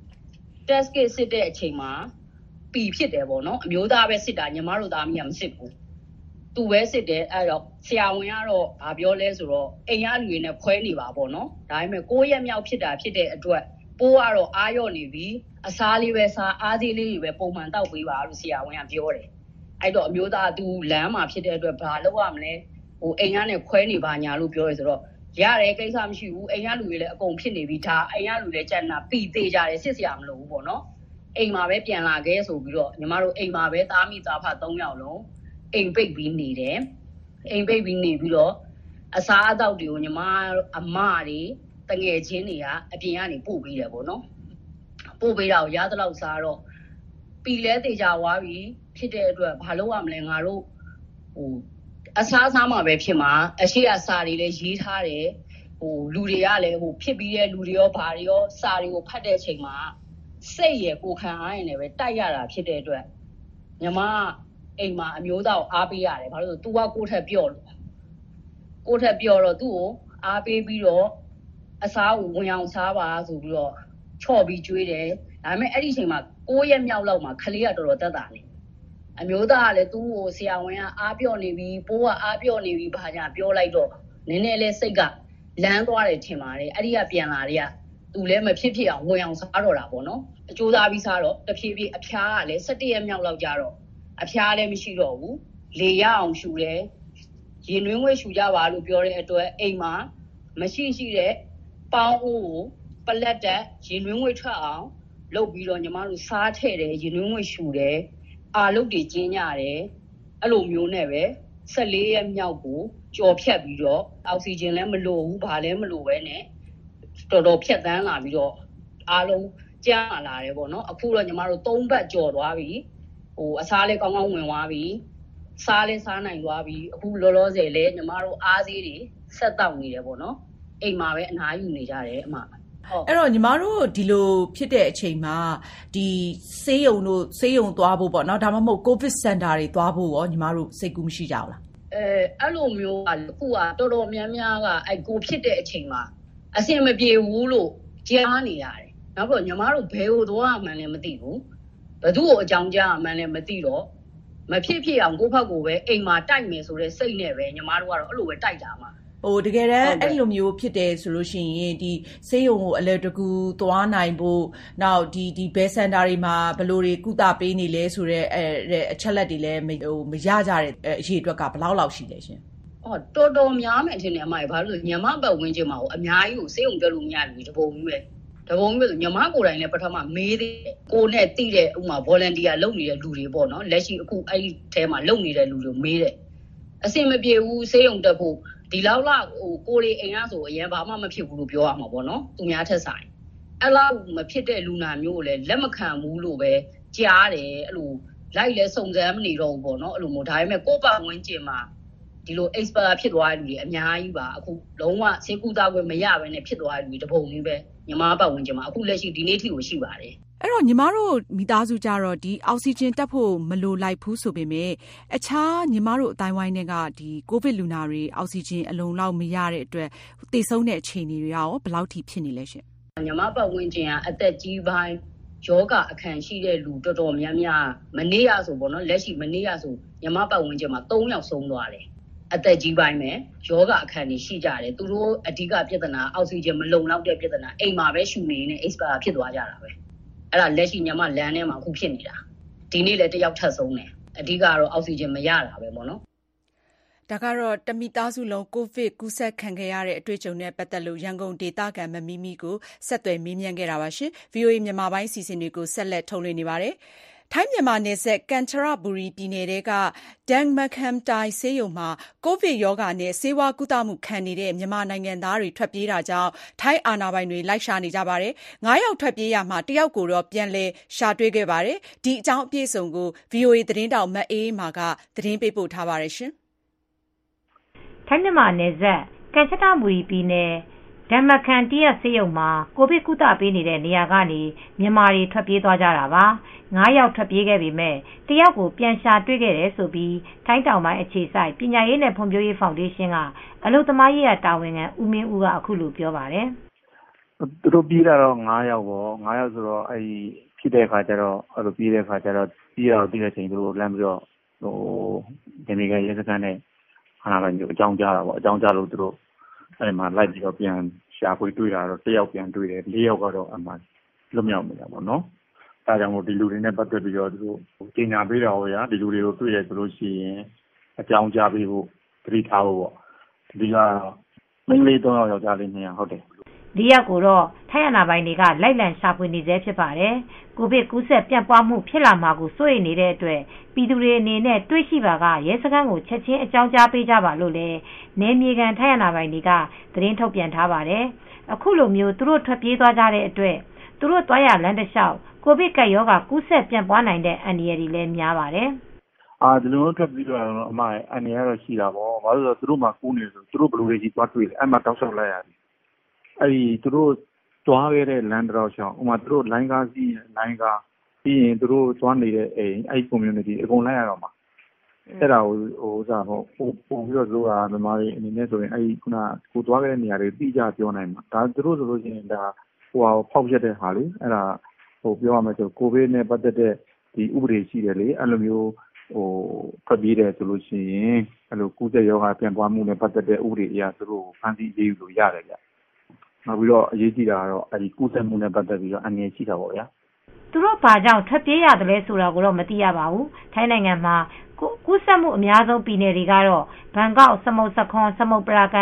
test kit စစ်တဲ့အချိန်မှာပီဖြစ်တယ်ပေါ့နော်အမျိုးသားပဲစစ်တာညီမတို့သားမီးကမစစ်ဘူးသူပဲစစ်တယ်အဲ့တော့ဆရာဝန်ကတော့ဗာပြောလဲဆိုတော့အိမ်ရလူတွေနဲ့ဖွဲနေပါပေါ့နော်ဒါပေမဲ့ကိုရက်မြောက်ဖြစ်တာဖြစ်တဲ့အတွက်ပိုးကတော့အာရော့နေပြီအစားလေးပဲစားအားသေးလေးတွေပဲပုံမှန်တောက်ပေးပါလို့ဆရာဝန်ကပြောတယ်အဲ့တော့အမျိုးသားသူလမ်းမှာဖြစ်တဲ့အတွက်ဘာလုပ်ရမလဲဟိုအိမ်ကနေခွဲနေပါညာလို့ပြောရဲဆိုတော့ရတယ်ကိစ္စမရှိဘူးအိမ်ရလူတွေလည်းအကုန်ဖြစ်နေပြီဒါအိမ်ရလူလည်းကြက်နာပီသေးကြတယ်စစ်စရာမလိုဘူးပေါ့နော်အိမ်မှာပဲပြန်လာခဲ့ဆိုပြီးတော့ညီမတို့အိမ်မှာပဲသားမိသားဖသုံးယောက်လုံးအိမ်ပိတ်ပြီးနေတယ်အိမ်ပိတ်ပြီးနေပြီးတော့အစားအသောက်တွေကိုညီမအမတွေတငယ်ချင်းတွေကအပြင်ကနေပို့ပေးတယ်ပေါ့နော်ပို့ပေးတာကိုရသလောက်စားတော့ပီလဲသေးကြွားပြီးဖြစ်တဲ့အတွက်ဘာလို့ရမလဲငါတို့ဟိုအစားအစားမှာပဲဖြစ်မှာအရှိအစာတွေလည်းရေးထားတယ်ဟိုလူတွေကလည်းဟိုဖြစ်ပြီးတဲ့လူတွေရောဘာတွေရောစာတွေကိုဖတ်တဲ့အချိန်မှာစိတ်ရကိုခံအားရင်လည်းပဲတိုက်ရတာဖြစ်တဲ့အတွက်ညီမအိမ်မှာအမျိုးသားကိုအားပေးရတယ်ဘာလို့လဲဆို तू ကကိုယ့်ထက်ပြော့လို့ကိုယ့်ထက်ပြော့တော့သူ့ကိုအားပေးပြီးတော့အစားကိုဝင်အောင်စားပါဆိုပြီးတော့ချော့ပြီးကျွေးတယ်ဒါပေမဲ့အဲ့ဒီအချိန်မှာကိုရက်မြောက်လောက်မှာခလေးကတော်တော်တက်တာနေအမျိုးသားကလည်းသူ့ကိုဆရာဝန်ကအားပြော့နေပြီပိုးကအားပြော့နေပြီဘာညာပြောလိုက်တော့နည်းနည်းလေးစိတ်ကလန်းသွားတယ်ထင်ပါတယ်အဲ့ဒီကပြန်လာတွေကသူလည်းမဖြစ်ဖြစ်အောင်ဝင်အောင်စားတော့တာပေါ့နော်အကျိုးသားပြီးစားတော့တဖြည်းဖြည်းအဖျားကလည်း၁၁ရက်မြောက်လောက်ကြတော့အဖျားလည်းမရှိတော့ဘူးလေရအောင်ရှူတယ်ရေနွေးငွေ့ရှူကြပါလို့ပြောတဲ့အတွက်အိမ်မှာမရှိရှိတဲ့ပေါင်းအိုးကိုပလက်တက်ရင်နှွေးငွေထွက်အောင်လုပ်ပြီးတော့ညီမတို့စားထည့်တယ်ရင်နှွေးငွေရှူတယ်အာလုတ်တွေကျင်းကြတယ်အဲ့လိုမျိုးနဲ့ပဲ၁၄ရက်မြောက်ကိုကြော်ဖြတ်ပြီးတော့အောက်ဆီဂျင်လည်းမလိုဘူးဘာလည်းမလိုပဲနဲ့တော်တော်ဖြတ်တန်းလာပြီးတော့အားလုံးကျန်းလာတယ်ပေါ့နော်အခုတော့ညီမတို့၃ဘတ်ကြော်သွားပြီဟိုအစားလေးကောင်းကောင်းဝင်သွားပြီစားလေးစားနိုင်သွားပြီအခုလောလောဆယ်လဲညီမတို့အားသေးတွေဆက်တောက်နေတယ်ပေါ့နော်အိမ်မှာပဲအနားယူနေကြတယ်အမအဲ့တော့ညီမတို့ဒီလိုဖြစ်တဲ့အချိန်မှာဒီဆေးရုံတို့ဆေးရုံသွားဖို့ပေါ့နော်ဒါမှမဟုတ်ကိုဗစ်စင်တာတွေသွားဖို့ရောညီမတို့စိတ်ကူးမရှိကြဘူးလားအဲအဲ့လိုမျိုးကအခုကတော်တော်များများကအဲ့ကိုဖြစ်တဲ့အချိန်မှာအဆင်မပြေဘူးလို့ကြားနေရတယ်နောက်တော့ညီမတို့ဘယ်ကိုသွားမှန်းလည်းမသိဘူးဘယ်သူ့ကိုအကြောင်းကြားမှန်းလည်းမသိတော့မဖြစ်ဖြစ်အောင်ကိုယ့်ဘက်ကိုပဲအိမ်မှာတိုက်မယ်ဆိုတဲ့စိတ်နဲ့ပဲညီမတို့ကတော့အဲ့လိုပဲတိုက်တာမှာဟိုတကယ်တမ်းအဲ့လိုမျိုးဖြစ်တယ်ဆိုလို့ရှိရင်ဒီဆေးရုံကိုအလဲတကူသွားနိုင်ဖို့နောက်ဒီဒီဘဲစင်တာတွေမှာဘယ်လိုတွေကုသပေးနေလဲဆိုတော့အဲအချက်လက်တွေလည်းဟိုမရကြတဲ့အရေးအတွက်ကဘယ်လောက်လောက်ရှိလဲရှင်အော်တော်တော်များမယ်ထင်တယ်အမကြီးဘာလို့လဲညီမပတ်ဝန်းကျင်မှာဟိုအများကြီးကိုဆေးရုံတက်လို့မရဘူးတပုံကြီးပဲတပုံကြီးပဲညီမကိုယ်တိုင်လည်းပထမမေးသေးတယ်ကိုနဲ့တိတဲ့ဥမာ volunteer လုပ်နေတဲ့လူတွေပေါ့နော်လက်ရှိအခုအဲ့ဒီထဲမှာလုပ်နေတဲ့လူတွေမေးတယ်အဆင်မပြေဘူးဆေးရုံတက်ဖို့ဒီလောက်လောက်ဟိုကိုရီအိမ်ကဆိုအရင်ဘာမှမဖြစ်ဘူးလို့ပြောရမှာပေါ့နော်သူများထက်ဆိုင်အဲ့လောက်မဖြစ်တဲ့လူနာမျိုးကိုလည်းလက်မခံဘူးလို့ပဲကြားတယ်အဲ့လိုလိုက်လဲစုံစမ်းမနေတော့ဘူးပေါ့နော်အဲ့လိုမျိုးဒါပေမဲ့ကိုယ့်ပတ်ဝန်းကျင်မှာဒီလို expert ဖြစ်သွားတဲ့လူတွေအများကြီးပါအခုလုံးဝဆေးကုသခွင့်မရဘဲနဲ့ဖြစ်သွားတဲ့လူတွေတပုံကြီးပဲညီမပတ်ဝန်းကျင်မှာအခုလက်ရှိဒီနေ့ထိကိုရှိပါတယ်အဲ့တော့ညီမတို့မိသားစုကြတော့ဒီအောက်ဆီဂျင်တက်ဖို့မလိုလိုက်ဘူးဆိုပေမဲ့အခြားညီမတို့အတိုင်းဝိုင်းတွေကဒီကိုဗစ်လူနာတွေအောက်ဆီဂျင်အလုံလောက်မရတဲ့အတွက်သေဆုံးတဲ့အခြေအနေတွေရောဘယ်လောက်ထိဖြစ်နေလဲရှင်ညီမပတ်ဝန်းကျင်ကအသက်ကြီးပိုင်းယောဂအခန့်ရှိတဲ့လူတော်တော်များများမနေ့ရဆိုပေါ့နော်လက်ရှိမနေ့ရဆိုညီမပတ်ဝန်းကျင်မှာ၃ယောက်ဆုံးသွားတယ်အသက်ကြီးပိုင်းပဲယောဂအခန့်တွေရှိကြတယ်သူတို့အဓိကပြဿနာအောက်ဆီဂျင်မလုံလောက်တဲ့ပြဿနာအိမ်မှာပဲရှူနေနေ expert ဖြစ်သွားကြတာပဲအဲ့ဒါလက်ရှိညီမလမ်းထဲမှာအခုဖြစ်နေတာဒီနေ့လည်းတယောက်ထပ်ဆုံးတယ်အဓိကတော့အောက်ဆီဂျင်မရတာပဲပေါ့နော်ဒါကတော့တမိသားစုလုံးကိုဗစ်ကူးစက်ခံခဲ့ရတဲ့အတွေ့အကြုံနဲ့ပတ်သက်လို့ရန်ကုန်ဒေသခံမမီမီကိုဆက်သွယ်မေးမြန်းခဲ့တာပါရှင် ဗွီအိုအေ မြန်မာပိုင်းအစီအစဉ်တွေကိုဆက်လက်ထုတ်လွှင့်နေပါတယ်ထိုင်းမြန်မာနယ်စပ်ကန်ချရဘူရီပြည်နယ်ကဒန်မခမ်တိုင်ဆေးရုံမှာကိုဗစ်ရောဂါနဲ့ဆေးဝါးကုသမှုခံနေတဲ့မြန်မာနိုင်ငံသားတွေထွက်ပြေးတာကြောင့်ထိုင်းအာဏာပိုင်တွေလိုက်ရှာနေကြပါတယ်။ငါးယောက်ထွက်ပြေးရမှာတယောက်ကိုတော့ပြန်လည်ရှာတွေ့ခဲ့ပါတယ်။ဒီအကြောင်းအပြည့်အစုံကို ဗွီအိုအေသတင်းတောက်မအေးမာကသတင်းပေးပို့ထားပါတယ်ရှင်။ထိုင်းမြန်မာနယ်စပ်ကန်ချရဘူရီပြည်နယ်ဒန်မခန်တီးရဆေးရုံမှာကိုဗစ်ကုသပေးနေတဲ့နေရာကနေမြန်မာတွေထွက်ပြေးသွားကြတာပါငါးယောက်ထွက်ပြေးခဲ့ပေမဲ့တယောက်ကိုပြန်ရှာတွေ့ခဲ့တယ်ဆိုပြီးထိုင်းတောင်ပိုင်းအခြေစိုက်ပညာရေးနဲ့ဖွံ့ဖြိုးရေးဖောင်ဒေးရှင်းကအလုပ်သမားရေးရာတာဝန်ခံဦးမင်းဦးကအခုလိုပြောပါတယ်သူတို့ပြေးတာတော့ငါးယောက်ပေါ့ငါးယောက်ဆိုတော့အဲ့ဒီဖြစ်တဲ့အခါကျတော့အဲ့လိုပြေးတဲ့အခါကျတော့ပြေးတော့ပြေးတဲ့ချိန်သူတို့လမ်းပြီးတော့ဟိုဒီမိကရဲစခန်းနဲ့ခဏပိုင်းမျိုးအကြောင်းကြားတာပေါ့အကြောင်းကြားလို့သူတို့အဲ့မှာလိုက်ပြီးတော့ပြန်ရှာဖွေတွေ့တာတော့တယောက်ပြန်တွေ့တယ်လေးယောက်ကတော့အမှလွတ်မြောက်နေတာပေါ့နော်ဒါကြောင့်မို့ဒီလူတွေနဲ့ပတ်သက်ပြီးတော့သူတို့ကြီးညာပေးတာဟောရဒီလူတွေကိုတွေ့ရဆိုလို့ရှိရင်အကြောင်းကြားပေးဖို့သတိထားဖို့ပေါ့ဒီကမိန်းကလေး၃ယောက်ယောက်ျားလေး၂ယောက်ဟုတ်တယ်ဒီရက်ကိုတော့ထိုင်းအာဏာပိုင်တွေကလိုက်လံရှာဖွေနေသေးဖြစ်ပါတယ်။ကိုဗစ်ကူးစက်ပြန့်ပွားမှုဖြစ်လာမှာကိုစိုးရိမ်နေတဲ့အတွက်ပြည်သူတွေအနေနဲ့တွေ့ရှိပါကရဲစခန်းကိုချက်ချင်းအကြောင်းကြားပေးကြပါလို့လည်းနယ်မြေခံထိုင်းအာဏာပိုင်တွေကသတင်းထုတ်ပြန်ထားပါတယ်။အခုလိုမျိုးသူတို့ထွက်ပြေးသွားကြတဲ့အတွက်သူတို့သွားရလမ်းတစ်လျှောက်ကိုဗစ်ကပ်ရောဂါကူးစက်ပြန့်ပွားနိုင်တဲ့အန္တရာယ်တွေလည်းများပါတယ်။အာဒီလိုထွက်ပြီးတော့အမအန္တရာယ်တော့ရှိတာပေါ့။ဘာလို့လဲဆိုတော့သူတို့မှကူးနေဆိုသူတို့ဘယ်လိုလဲကြီးသွားတွေ့လဲအဲ့မှာတောက်လျှောက်လိုက်ရတယ်အဲ့ဒီသူတို့သွားခဲ့တဲ့လမ်းတော်ရှောင်းဥမာသူတို့လိုင်းကားစီးလိုင်းကားပြီးရင်သူတို့သွားနေတဲ့အိမ်အဲ့ community အကုန်လိုက်ရတော့မှာအဲ့ဒါကိုဟိုစားဟိုပုံပြီးတော့လို့တာမြန်မာတွေအနေနဲ့ဆိုရင်အဲ့ခုနကိုသွားခဲ့တဲ့နေရာတွေပြီးကြပြောနိုင်မှာဒါသူတို့ဆိုလို့ရှိရင်ဒါဟိုဖောက်ရက်တဲ့ဟာလေအဲ့ဒါဟိုပြောရမယ်ဆိုကိုဗစ်နဲ့ပတ်သက်တဲ့ဒီဥပဒေရှိတယ်လေအဲ့လိုမျိုးဟိုထွက်ပြေးတယ်ဆိုလို့ရှိရင်အဲ့လိုကူးတဲ့ယောဂပြန်ပွားမှုနဲ့ပတ်သက်တဲ့ဥပဒေအရသူတို့ဖန်တီးရေးယူလို့ရတယ်ဗျနောက်ပြီးတော့အရေးကြီးတာကတော့အဲဒီကူးစက်မှုနဲ့ပတ်သက်ပြီးတော့အန္တရာယ်ရှိတာပေါ့ဗျာသူတို့ဘာကြောင့်ထွက်ပြေးရတယ်လဲဆိုတာကိုတော့မသိရပါဘူးထိုင်းနိုင်ငံမှာကူးစက်မှုအများဆုံးပြည်နယ်တွေကတော့ဘန်ကောက်စမုတ်စခွန်စမုတ်ပရာကန်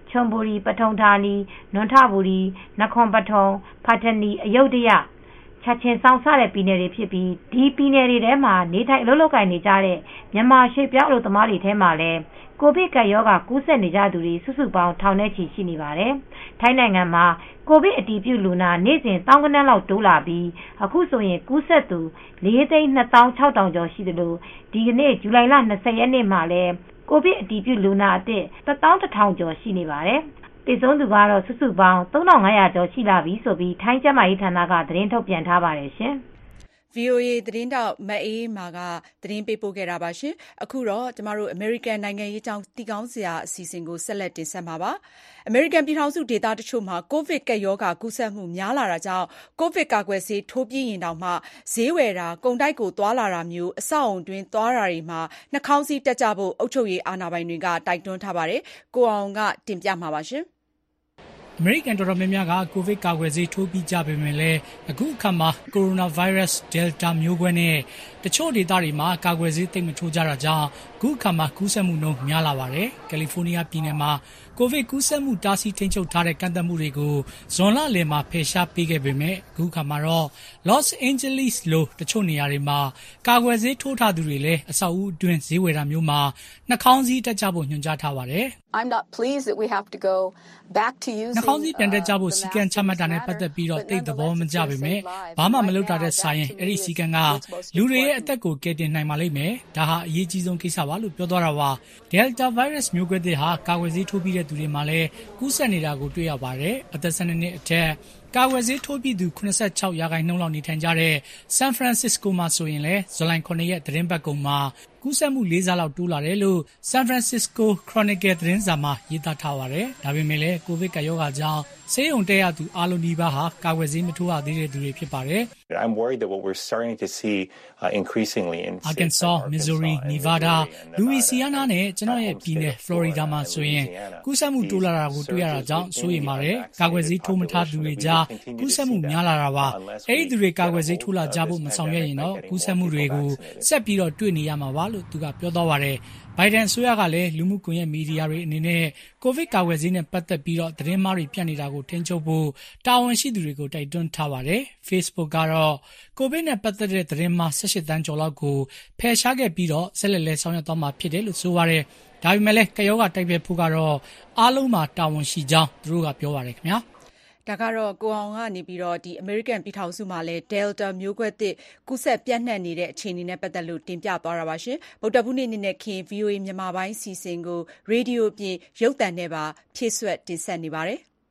ချွန်ဘူရီပထုံဌာနီနွန်ထဘူရီနခွန်ပထုံဖာတနီအယုဒ္ဓယချက်ချင်းဆောင်စတဲ့ပြည်နယ်တွေဖြစ်ပြီးဒီပြည်နယ်တွေထဲမှာနေထိုင်အလုပ်လုပ်ကိုင်နေကြတဲ့မြန်မာရွှေပြောင်းအလုပ်သမားတွေထဲမှာလည်းကိုဗစ်ကပ်ရောဂါကူးစက်နေကြသူတွေစုစုပေါင်းထောင်နဲ့ချီရှိနေပါတယ်။ထိုင်းနိုင်ငံမှာကိုဗစ်အတည်ပြုလူနာနေ့စဉ်သောင်းဂဏန်းလောက်တိုးလာပြီးအခုဆိုရင်ကူးစက်သူလေးသိန်းနှစ်သောင်းခြောက်ထောင်ကျော်ရှိတယ်လို့ဒီကနေ့ဇူလိုင်လ၂၀ရက်နေ့မှာလည်းကိုဗစ်အတည်ပြုလူနာအသစ်တစ်သောင်းတစ်ထောင်ကျော်ရှိနေပါတယ်။သေဆုံးသူကတော့စုစုပေါင်းသုံးထောင်ငါးရာကျော်ရှိလာပြီဆိုပြီးထိုင်းကျန်းမာရေးဌာနကသတင်းထုတ်ပြန်ထားပါတယ်ရှင်။ဗွီအိုအေသတင်းတောက်မအေးမာကသတင်းပေးပို့ခဲ့တာပါရှင်။အခုတော့ကျမတို့အမေရိကန်နိုင်ငံရေးကြောင်းတီကောင်းစရာအစီအစဉ်ကိုဆက်လက်တင်ဆက်မှာပါ။အမေရိကန်ပြည်ထောင်စုဒေသတချို့မှာကိုဗစ်ကပ်ရောဂါကူးစက်မှုများလာတာကြောင့်ကိုဗစ်ကာကွယ်ဆေးထိုးပြီးရင်တောင်မှဈေးဝယ်တာကုန်တိုက်ကိုသွားလာတာမျိုးအဆောက်အုံတွင်သွားတာတွေမှာနှာခေါင်းစည်းတပ်ကြဖို့အုပ်ချုပ်ရေးအာဏာပိုင်တွေကတိုက်တွန်းထားပါတယ်။ကိုအောင်ကတင်ပြမှာပါရှင်။အမေရိကန်တော်တော်များများကကိုဗစ်ကာကွယ်ဆေးထိုးပြီးကြပေမဲ့လည်းအခုအခါမှာကိုရိုနာဗိုင်းရပ်စ်ဒယ်လ်တာမျိုးကွဲနဲ့တချို့ဒေသတွေမှာကာကွယ်ဆေးသိပ်မထိုးကြတာကြောင့်အခုအခါမှာကူးစက်မှုနှုန်းများလာပါတယ်။ကယ်လီဖိုးနီးယားပြည်နယ်မှာကိုဗစ်ကူးစက်မှုတားဆီးထိန်းချုပ်ထားတဲ့ကန့်သတ်မှုတွေကိုဇွန်လလယ်မှာဖယ်ရှားပေးခဲ့ပေမဲ့အခုအခါမှာတော့ Los Angeles လိုတချို့နေရာတွေမှာကာကွယ်ဆေးထိုးထားသူတွေလည်းအဆောက်အဦအတွင်းဈေးဝယ်တာမျိုးမှာနှာခေါင်းစည်းတပ်ကြဖို့ညွှန်ကြားထားပါတယ်။ I'm not pleased that we have to go back to using နှာခေါင်းစည်းပြန်တက်ကြဖို့စီကံချမှတ်တာနဲ့ပတ်သက်ပြီးတော့တိတ်သဘောမကျပေမဲ့ဘာမှမလုပ်တာတဲ့ဆိုင်ရင်အဲ့ဒီစီကံကလူတွေရဲ့အသက်ကိုကယ်တင်နိုင်ပါလိမ့်မယ်ဒါဟာအရေးကြီးဆုံးကိစ္စပါလို့ပြောသွားတာပါ Delta virus မျိုးကွဲသစ်ဟာကာကွယ်ဆေးထိုးပြီးတဲ့သူတွေမှာလည်းကူးစက်နေတာကိုတွေ့ရပါတယ်အသက်၁၂နှစ်အထက်ကာကွယ်ဆေးထိုးပြီးသူ၇၆ရာခိုင်နှုန်းလောက်နေထိုင်ကြတဲ့ San Francisco မှာဆိုရင်လည်းဇူလိုင်၇ရက်သတင်းပတ်ကုန်မှာကူးစက်မှုလေးဆလောက်တိုးလာတယ်လို့ San Francisco Chronicle သတင်းစာမှာရေးသားထားပါတယ်။ဒါပေမဲ့လည်းကိုဗစ်ကပ်ရောဂါကြောင့်ဆေးရုံတက်ရသူအားလုံးဒီပါဟာကာကွယ်ဆေးမထိုးရသေးတဲ့သူတွေဖြစ်ပါတယ်။ I'm worried that what we're starting to see uh, increasingly in Arkansas, Missouri, Nevada, Louisiana နဲ့ကျွန်တော်ရဲ့ပြည်နယ် Florida မှာဆိုရင်ကူးစက်မှုတိုးလာတာကိုတွေ့ရတာကြောင့်စိုးရိမ်ပါတယ်။ကာကွယ်ဆေးထိုးမထားသူတွေကြားကူးစက်မှုများလာတာပါ။အဲဒီသူတွေကာကွယ်ဆေးထိုးလာကြဖို့မဆောင်ရွက်ရင်တော့ကူးစက်မှုတွေကိုဆက်ပြီးတော့တွေ့နေရမှာပါလို့သူကပြောသွားပါတယ်။ဘိုင်ဒန်အစိုးရကလည်းလူမှုကွန်ရက်မီဒီယာတွေအနေနဲ့ကိုဗစ်ကာကွယ်ဆေးနဲ့ပတ်သက်ပြီးတော့သတင်းမှားတွေပြန့်နေတာကိုထိန်းချုပ်ဖို့တာဝန်ရှိသူတွေကိုတိုက်တွန်းထားပါတယ်။ Facebook ကတော့ကိုဗစ်နဲ့ပတ်သက်တဲ့သတင်းမှား၁၈တန်းကျော်လောက်ကိုဖယ်ရှားခဲ့ပြီးတော့ဆက်လက်လဲဆောင်ရွက်သွားမှာဖြစ်တယ်လို့ဆိုပါတယ်။ဒါပေမဲ့လည်းကရောဂါတိုက်ဖျက်ဖို့ကတော့အားလုံးမှာတာဝန်ရှိကြောင်းသူတို့ကပြောပါတယ်ခင်ဗျာ။ဒါကတော့ကိုအောင်ကနေပြီးတော့ဒီအမေရိကန်ပြည်ထောင်စုမှာလည်း Delta မျိုးကွဲသစ်ကူးစက်ပြန့်နှံ့နေတဲ့အခြေအနေနဲ့ပတ်သက်လို့တင်ပြသွားတာပါရှင်။ဗုဒ္ဓဘူးနေ့နေ့နဲ့ခင် ဗွီအိုအေ မြန်မာပိုင်းစီစဉ်ကိုရေဒီယိုပြင်ရုပ်သံနဲ့ပါဖြည့်ဆွတ်တင်ဆက်နေပါတယ်။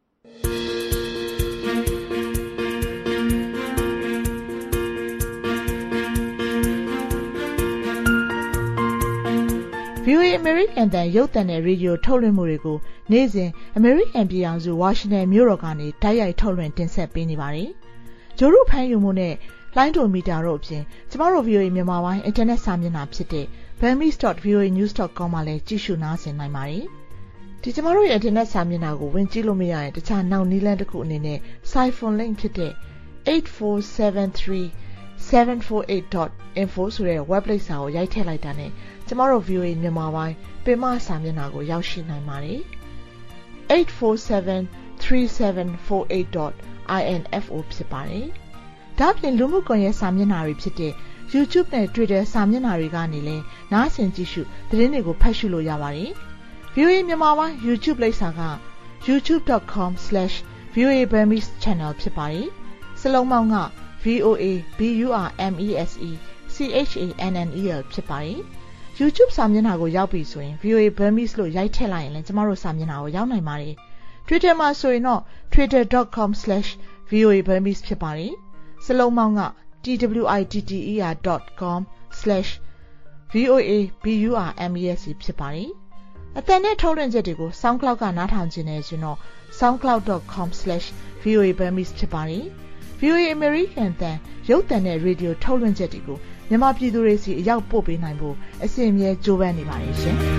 ဗွီအိုအေ American တန်ရုပ်သံနဲ့ရေဒီယိုထုတ်လွှင့်မှုတွေကိုနေ့စဉ် American ပြည်ထောင်စုဝါရှင်တန်မြို့တော်ကနေတိုက်ရိုက်ထုတ်လွှင့်တင်ဆက်ပေးနေပါတယ်။ဂျိုရုဖမ်းယူမှုနဲ့လိုင်းဒိုမီတာတို့အပြင်ကျမတို့ ဗွီအိုအေ မြန်မာပိုင်း Internet စာမျက်နှာဖြစ်တဲ့ burmese dot v o a news dot com မှာလည်းကြည့်ရှုနားဆင်နိုင်ပါတယ်။ဒီကျမတို့ရဲ့ Internet စာမျက်နှာကိုဝင်ကြည့်လို့မရရင်တခြားနောက်နည်းလမ်းတစ်ခုအနေနဲ့ Siphon link ဖြစ်တဲ့ eight four seven three seven four eight dot info ဆိုတဲ့ website စာကိုရိုက်ထည့်လိုက်တာနဲ့ကျမတို့ ဗွီအိုအေ မြန်မာပိုင်းပင်မစာမျက်နှာကိုရောက်ရှိနိုင်ပါတယ်။ eight four seven three seven four eight dot info ဖြစ်ပါတယ်။ဒါ့အပြင်လူမှုကွန်ရက်စာမျက်နှာတွေဖြစ်တဲ့ YouTube နဲ့ Twitter စာမျက်နှာတွေကနေလည်းနားဆင်ကြည့်ရှုသတင်းတွေကိုဖတ်ရှုလို့ရပါတယ်။ ဗွီအိုအေ မြန်မာပိုင်း YouTube လိပ်စာက youtube dot com slash v o a burmese channel ဖြစ်ပါတယ်။စလုံးပေါင်းက V O A B U R M E S E C H A N N E L ဖြစ်ပါတယ်။ YouTube စာမျက်နှာကိုရောက်ပြီဆိုရင် V O A Burmese လို့ရိုက်ထည့်လိုက်ရင်လည်းကျမတို့စာမျက်နှာကိုရောက်နိုင်ပါတယ်။ Twitter မှာဆိုရင်တော့ twitter dot com slash v o a burmese ဖြစ်ပါတယ်။စလုံးပေါင်းက twitter dot com slash v o a b u r m e s e ဖြစ်ပါတယ်။အသံနဲ့ထုတ်လွှင့်ချက်တွေကို SoundCloud ကနားထောင်ခြင်းနဲ့ဆိုရင်တော့ soundcloud dot com slash v o a burmese ဖြစ်ပါတယ်။ V O A American တန်ရုပ်သံနဲ့ရေဒီယိုထုတ်လွှင့်ချက်တွေကိုမြန်မာပြည်သူတွေစီအရောက်ပို့ပေးနိုင်ဖို့အစီအမြဲကြိုးပမ်းနေပါတယ်ရှင်။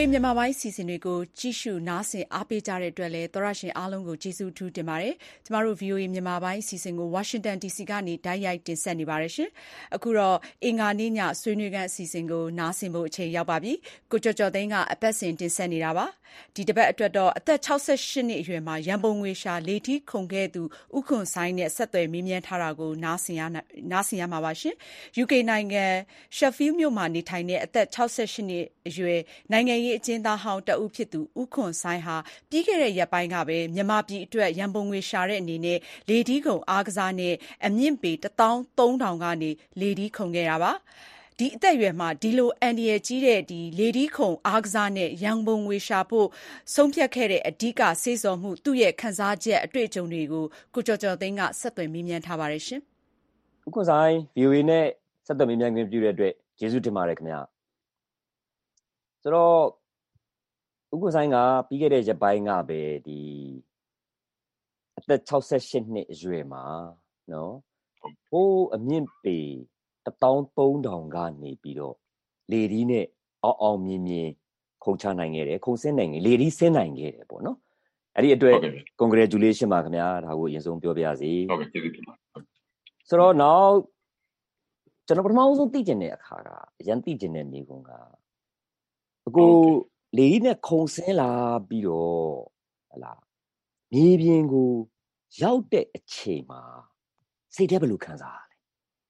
မြန်မာပိုင်းစီစဉ်တွေကိုကြည့်ရှုနားဆင်အားပေးကြတဲ့အတွက်လည်းသောရရှင်အားလုံးကိုကျေးဇူးထူးတင်ပါတယ်။ကျမတို့ ဗွီအိုအေ မြန်မာပိုင်းစီစဉ်ကိုဝါရှင်တန် ဒီစီ ကနေတိုက်ရိုက်တင်ဆက်နေပါတယ်ရှင်။အခုတော့အင်္ဂါနေ့ညဆွေးနွေးခန်းအစီအစဉ်ကိုနားဆင်ဖို့အချိန်ရောက်ပါပြီ။ကိုကျော်ကျော်သိန်းကအပတ်စဉ်တင်ဆက်နေတာပါ။ဒီတစ်ပတ်အတွက်တော့အသက်၆၈နှစ်အရွယ်မှာရန်ပုံငွေရှာလေထီးခုန်ခဲ့သူဥခွန်ဆိုင်နဲ့ဆက်သွယ်မေးမြန်းထားတာကိုနားဆင်ရနားဆင်ရမှာပါရှင်။ ယူကေနိုင်ငံ Sheffield မြို့မှာနေထိုင်တဲ့အသက်၆၈နှစ်အရွယ်နိုင်ငံရေးအကျဉ်းသားဟောင်းတဦးဖြစ်သူဥခွန်ဆိုင်ဟာပြီးခဲ့တဲ့ရက်ပိုင်းကပဲမြန်မာပြည်အတွက်ရန်ပုံငွေရှာတဲ့အနေနဲ့လေထီးခုန်အားကစားနဲ့အမြင့်ပေတစ်သောင်းသုံးထောင်ကနေလေထီးခုန်ခဲ့တာပါ။ဒီအသက်အရွယ်မှာဒီလိုအန္တရာယ်ကြီးတဲ့ဒီလေထီးခုန်အားကစားနဲ့ရန်ပုံငွေရှာဖို့ဆုံးဖြတ်ခဲ့တဲ့အဓိကစေ့ဆော်မှုသူ့ရဲ့ခံစားချက်အတွေ့အကြုံတွေကိုကိုကျော်ကျော်သိန်းကဆက်သွယ်မေးမြန်းထားပါတယ်ရှင်။ဥက္ကဋ္ဌဆိုင် ဗီအိုအေ နဲ့ဆက်သွယ်မေးမြန်းခွင့်ပြုတဲ့အတွက်ကျေးဇူးတင်ပါတယ်ခင်ဗျာ။ဆိုတော့ဥက္ကဋ္ဌဆိုင်ကပြီးခဲ့တဲ့ရက်ပိုင်းကပဲဒီအသက်၆၈နှစ်အရွယ်မှာနော်ဟိုးအမြင့်ပေတစ်သောင်းသုံးထောင်ကနေပြီးတော့လေဒီနဲ့အောင်အောင်မြင်မြင်ခုန်ချနိုင်ခဲ့တယ်ခုန်ဆင်းနိုင်ခဲ့လေဒီဆင်းနိုင်ခဲ့တယ်ပေါ့နော်အဲ့ဒီအတွက် congratulation ပါခင်ဗျာဒါကိုအရင်ဆုံးပြောပြရစီဟုတ်ကဲ့ကျေးဇူးတင်ပါဆိုတော့နောက်ကျွန်တော်ပထမဆုံးသိကျင်တဲ့အခါကအရင်သိကျင်တဲ့နေကုန်းကအကိုလေဒီနဲ့ခုန်ဆင်းလာပြီးတော့ဟလာမြေပြင်ကိုရောက်တဲ့အချိန်မှာစိတ်ထဲဘယ်လိုခံစားရလဲ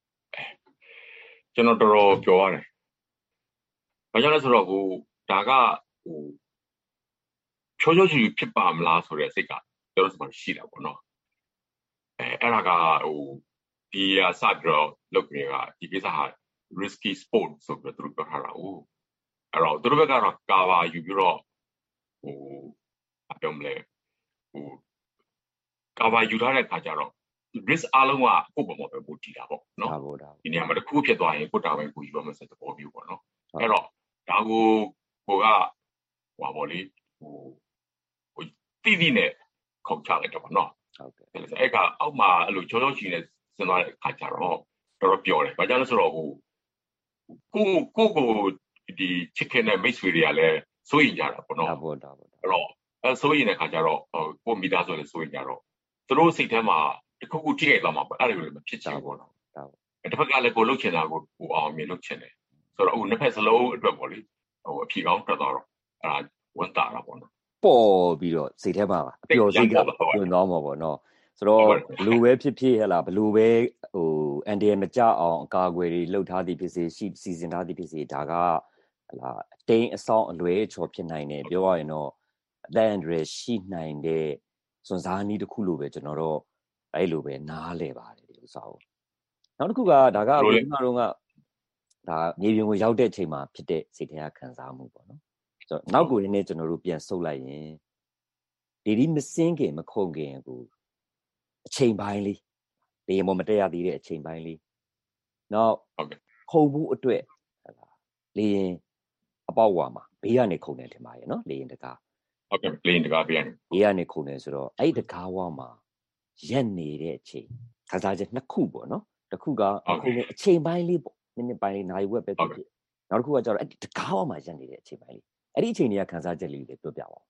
ကျွန်တော်တော်တော်ပျော်ရတယ်။ဘာကြောင့်လဲဆိုတော့ဟိုဒါကဟိုချောချောချီဖြစ်ပါမလားဆိုတဲ့စိတ်ကကျွန်တော်စမှာရှိတာပေါ့နော်။အဲအဲ့ဒါကဟိုဒီအစပြီးတော့လုပ်ကြတာဒီကိစ္စဟာ risky sport ဆိုပြီးတော့သူတို့ပြောထားတာ။အဲ့တော့သူတို့ဘက်ကတော့ကာဗာယူပြီးတော့ဟိုအပြောမလဲဟိုကာဗာယူထားတဲ့ခါကျတော့ risk အားလုံးကကိုယ့်ဘက်မှာပဲပို့တည်တာပေါ့နော်ဒီနေရာမှာတစ်ခုဖြစ်သွားရင်ကိုယ့်တာဝန်ကိုယူရမယ်ဆိုတဲ့ပေါ်မျိုးပေါ့နော်အဲ့တော့ဒါကိုကိုကဟိုပါလေဟိုဟိုတိတိနဲ့ခုန်ချလိုက်တော့ပေါ့နော်ဟုတ်ကဲ့အဲ့ကအောက်မှာအဲ့လိုချောချောချီနဲ့စဉ်းစားတဲ့ခါကျတော့တော်တော်ပျော်တယ်ဘာကြောင့်လဲဆိုတော့ဟိုကိုကိုကိုဒီ chicken နဲ့ mix တွေကလည်းစိုးရင်ကြတာပေါ့နော်ဟုတ်ပါဘူးအဲ့တော့အဲစိုးရင်တဲ့ခါကျတော့ကိုမိသားစုလည်းစိုးရင်ကြတော့သူတို့စိတ်ထဲမှာတခုခုထိခိုက်သွားမှာပေါ့အဲ့ဒါလိုလည်းမဖြစ်ချင်ဘူးပေါ့နော်ဟုတ်တစ်ဖက်ကလည်းကိုလှုပ်ချင်တာကိုဟိုအောင်မြင်လှုပ်ချင်တယ်ဆိုတော့ဟိုနှစ်ဖက်စလုံးအတွက်ပေါ့လေဟိုအဖြေကောင်းတက်သွားတော့အဲ့ဒါဝန်တာတာပေါ့နော်ပေါ်ပြီးတော့စိတ်ထဲမှာအပျော်စိတ်ကညွန်သွားမှာပေါ့နော်ဆိုတော့ဘလူပဲဖြစ်ဖြစ်ဟဲ့လားဘလူပဲဟိုအန်ဒီယမကြအောင်အကာအကွယ်တွေလှုပ်ထားသည်ဖြစ်စေရှိစီစဉ်ထားသည်ဖြစ်စေဒါကဟလာအတိန်အဆောင်အလွဲချော်ဖြစ်နိုင်တယ်ပြောရရင်တော့အသက်အန္တရာယ်ရှိနိုင်တဲ့စွန်စားနည်းတစ်ခုလိုပဲကျွန်တော်တို့အဲ့လိုပဲနားလဲပါတယ်ဒီဥစ္စာကိုနောက်တစ်ခုကဒါကအခုမှတော့ကဒါမြေပြင်ကိုရောက်တဲ့အချိန်မှာဖြစ်တဲ့စိတ်ထဲကခံစားမှုပေါ့နော်ဆိုတော့နောက်ကိုရင်းနဲ့ကျွန်တော်တို့ပြန်ဆုပ်လိုက်ရင်ဒီဒီမစင်းခင်မခုန်ခင်ကိုအချိန်ပိုင်းလေးလေမမတက်ရသေးတဲ့အချိန်ပိုင်းလေးနောက်ခုန်မှုအတွက်လေရင်အပေါက်ဝါမှာဘေးကနေခုန်တယ်ထင်ပါရဲ့နော်လေရင်တကားဟုတ်ကဲ့လေရင်တကားဘေးကနေဘေးကနေခုန်တယ်ဆိုတော့အဲ့ဒီတကားဝါမှာရက်နေတဲ့အချိန်ခန်းစားချက်နှစ်ခုပေါ့နော်တစ်ခုကအခုအချိန်ပိုင်းလေးပေါ့မိနစ်ပိုင်းလေးနာရီဝက်ပဲဖြစ်ဖြစ်နောက်တစ်ခုကကျတော့အဲ့ဒီတကားဝါမှာရက်နေတဲ့အချိန်ပိုင်းလေးအဲ့ဒီအချိန်တွေကခန်းစားချက်လေးတွေပြောပြပါဦး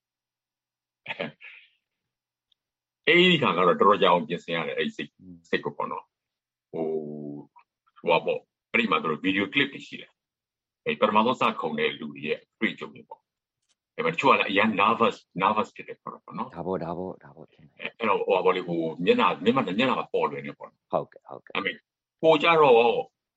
အဲ့ဒီခါကတော့တော်တော်ကြာအောင်ပြင်ဆင်ရတယ်အဲ့ဒီစိတ်စိတ်ကိုပေါ့နော်ဟိုဟိုပေါ့အဲ့ဒီမှာတော့ဗီဒီယိုကလစ်တွေရှိတယ်အဲ့ပထမဆုံးစခုန်တဲ့လူတွေရဲ့တွေ့ကြုံတွေပေါ့အဲ့မှာတချို့ကလည်းအရင် nervous nervous ဖြစ်တယ်ပေါ့နော်ဒါပေါ့ဒါပေါ့ဒါပေါ့အဲ့တော့ဟိုဘာလို့ဟိုမျက်နှာမျက်နှာမျက်နှာမှာပေါ်လွင်နေပေါ့ဟုတ်ကဲ့ဟုတ်ကဲ့အဲ့မဲ့ကိုကြတော့ဟို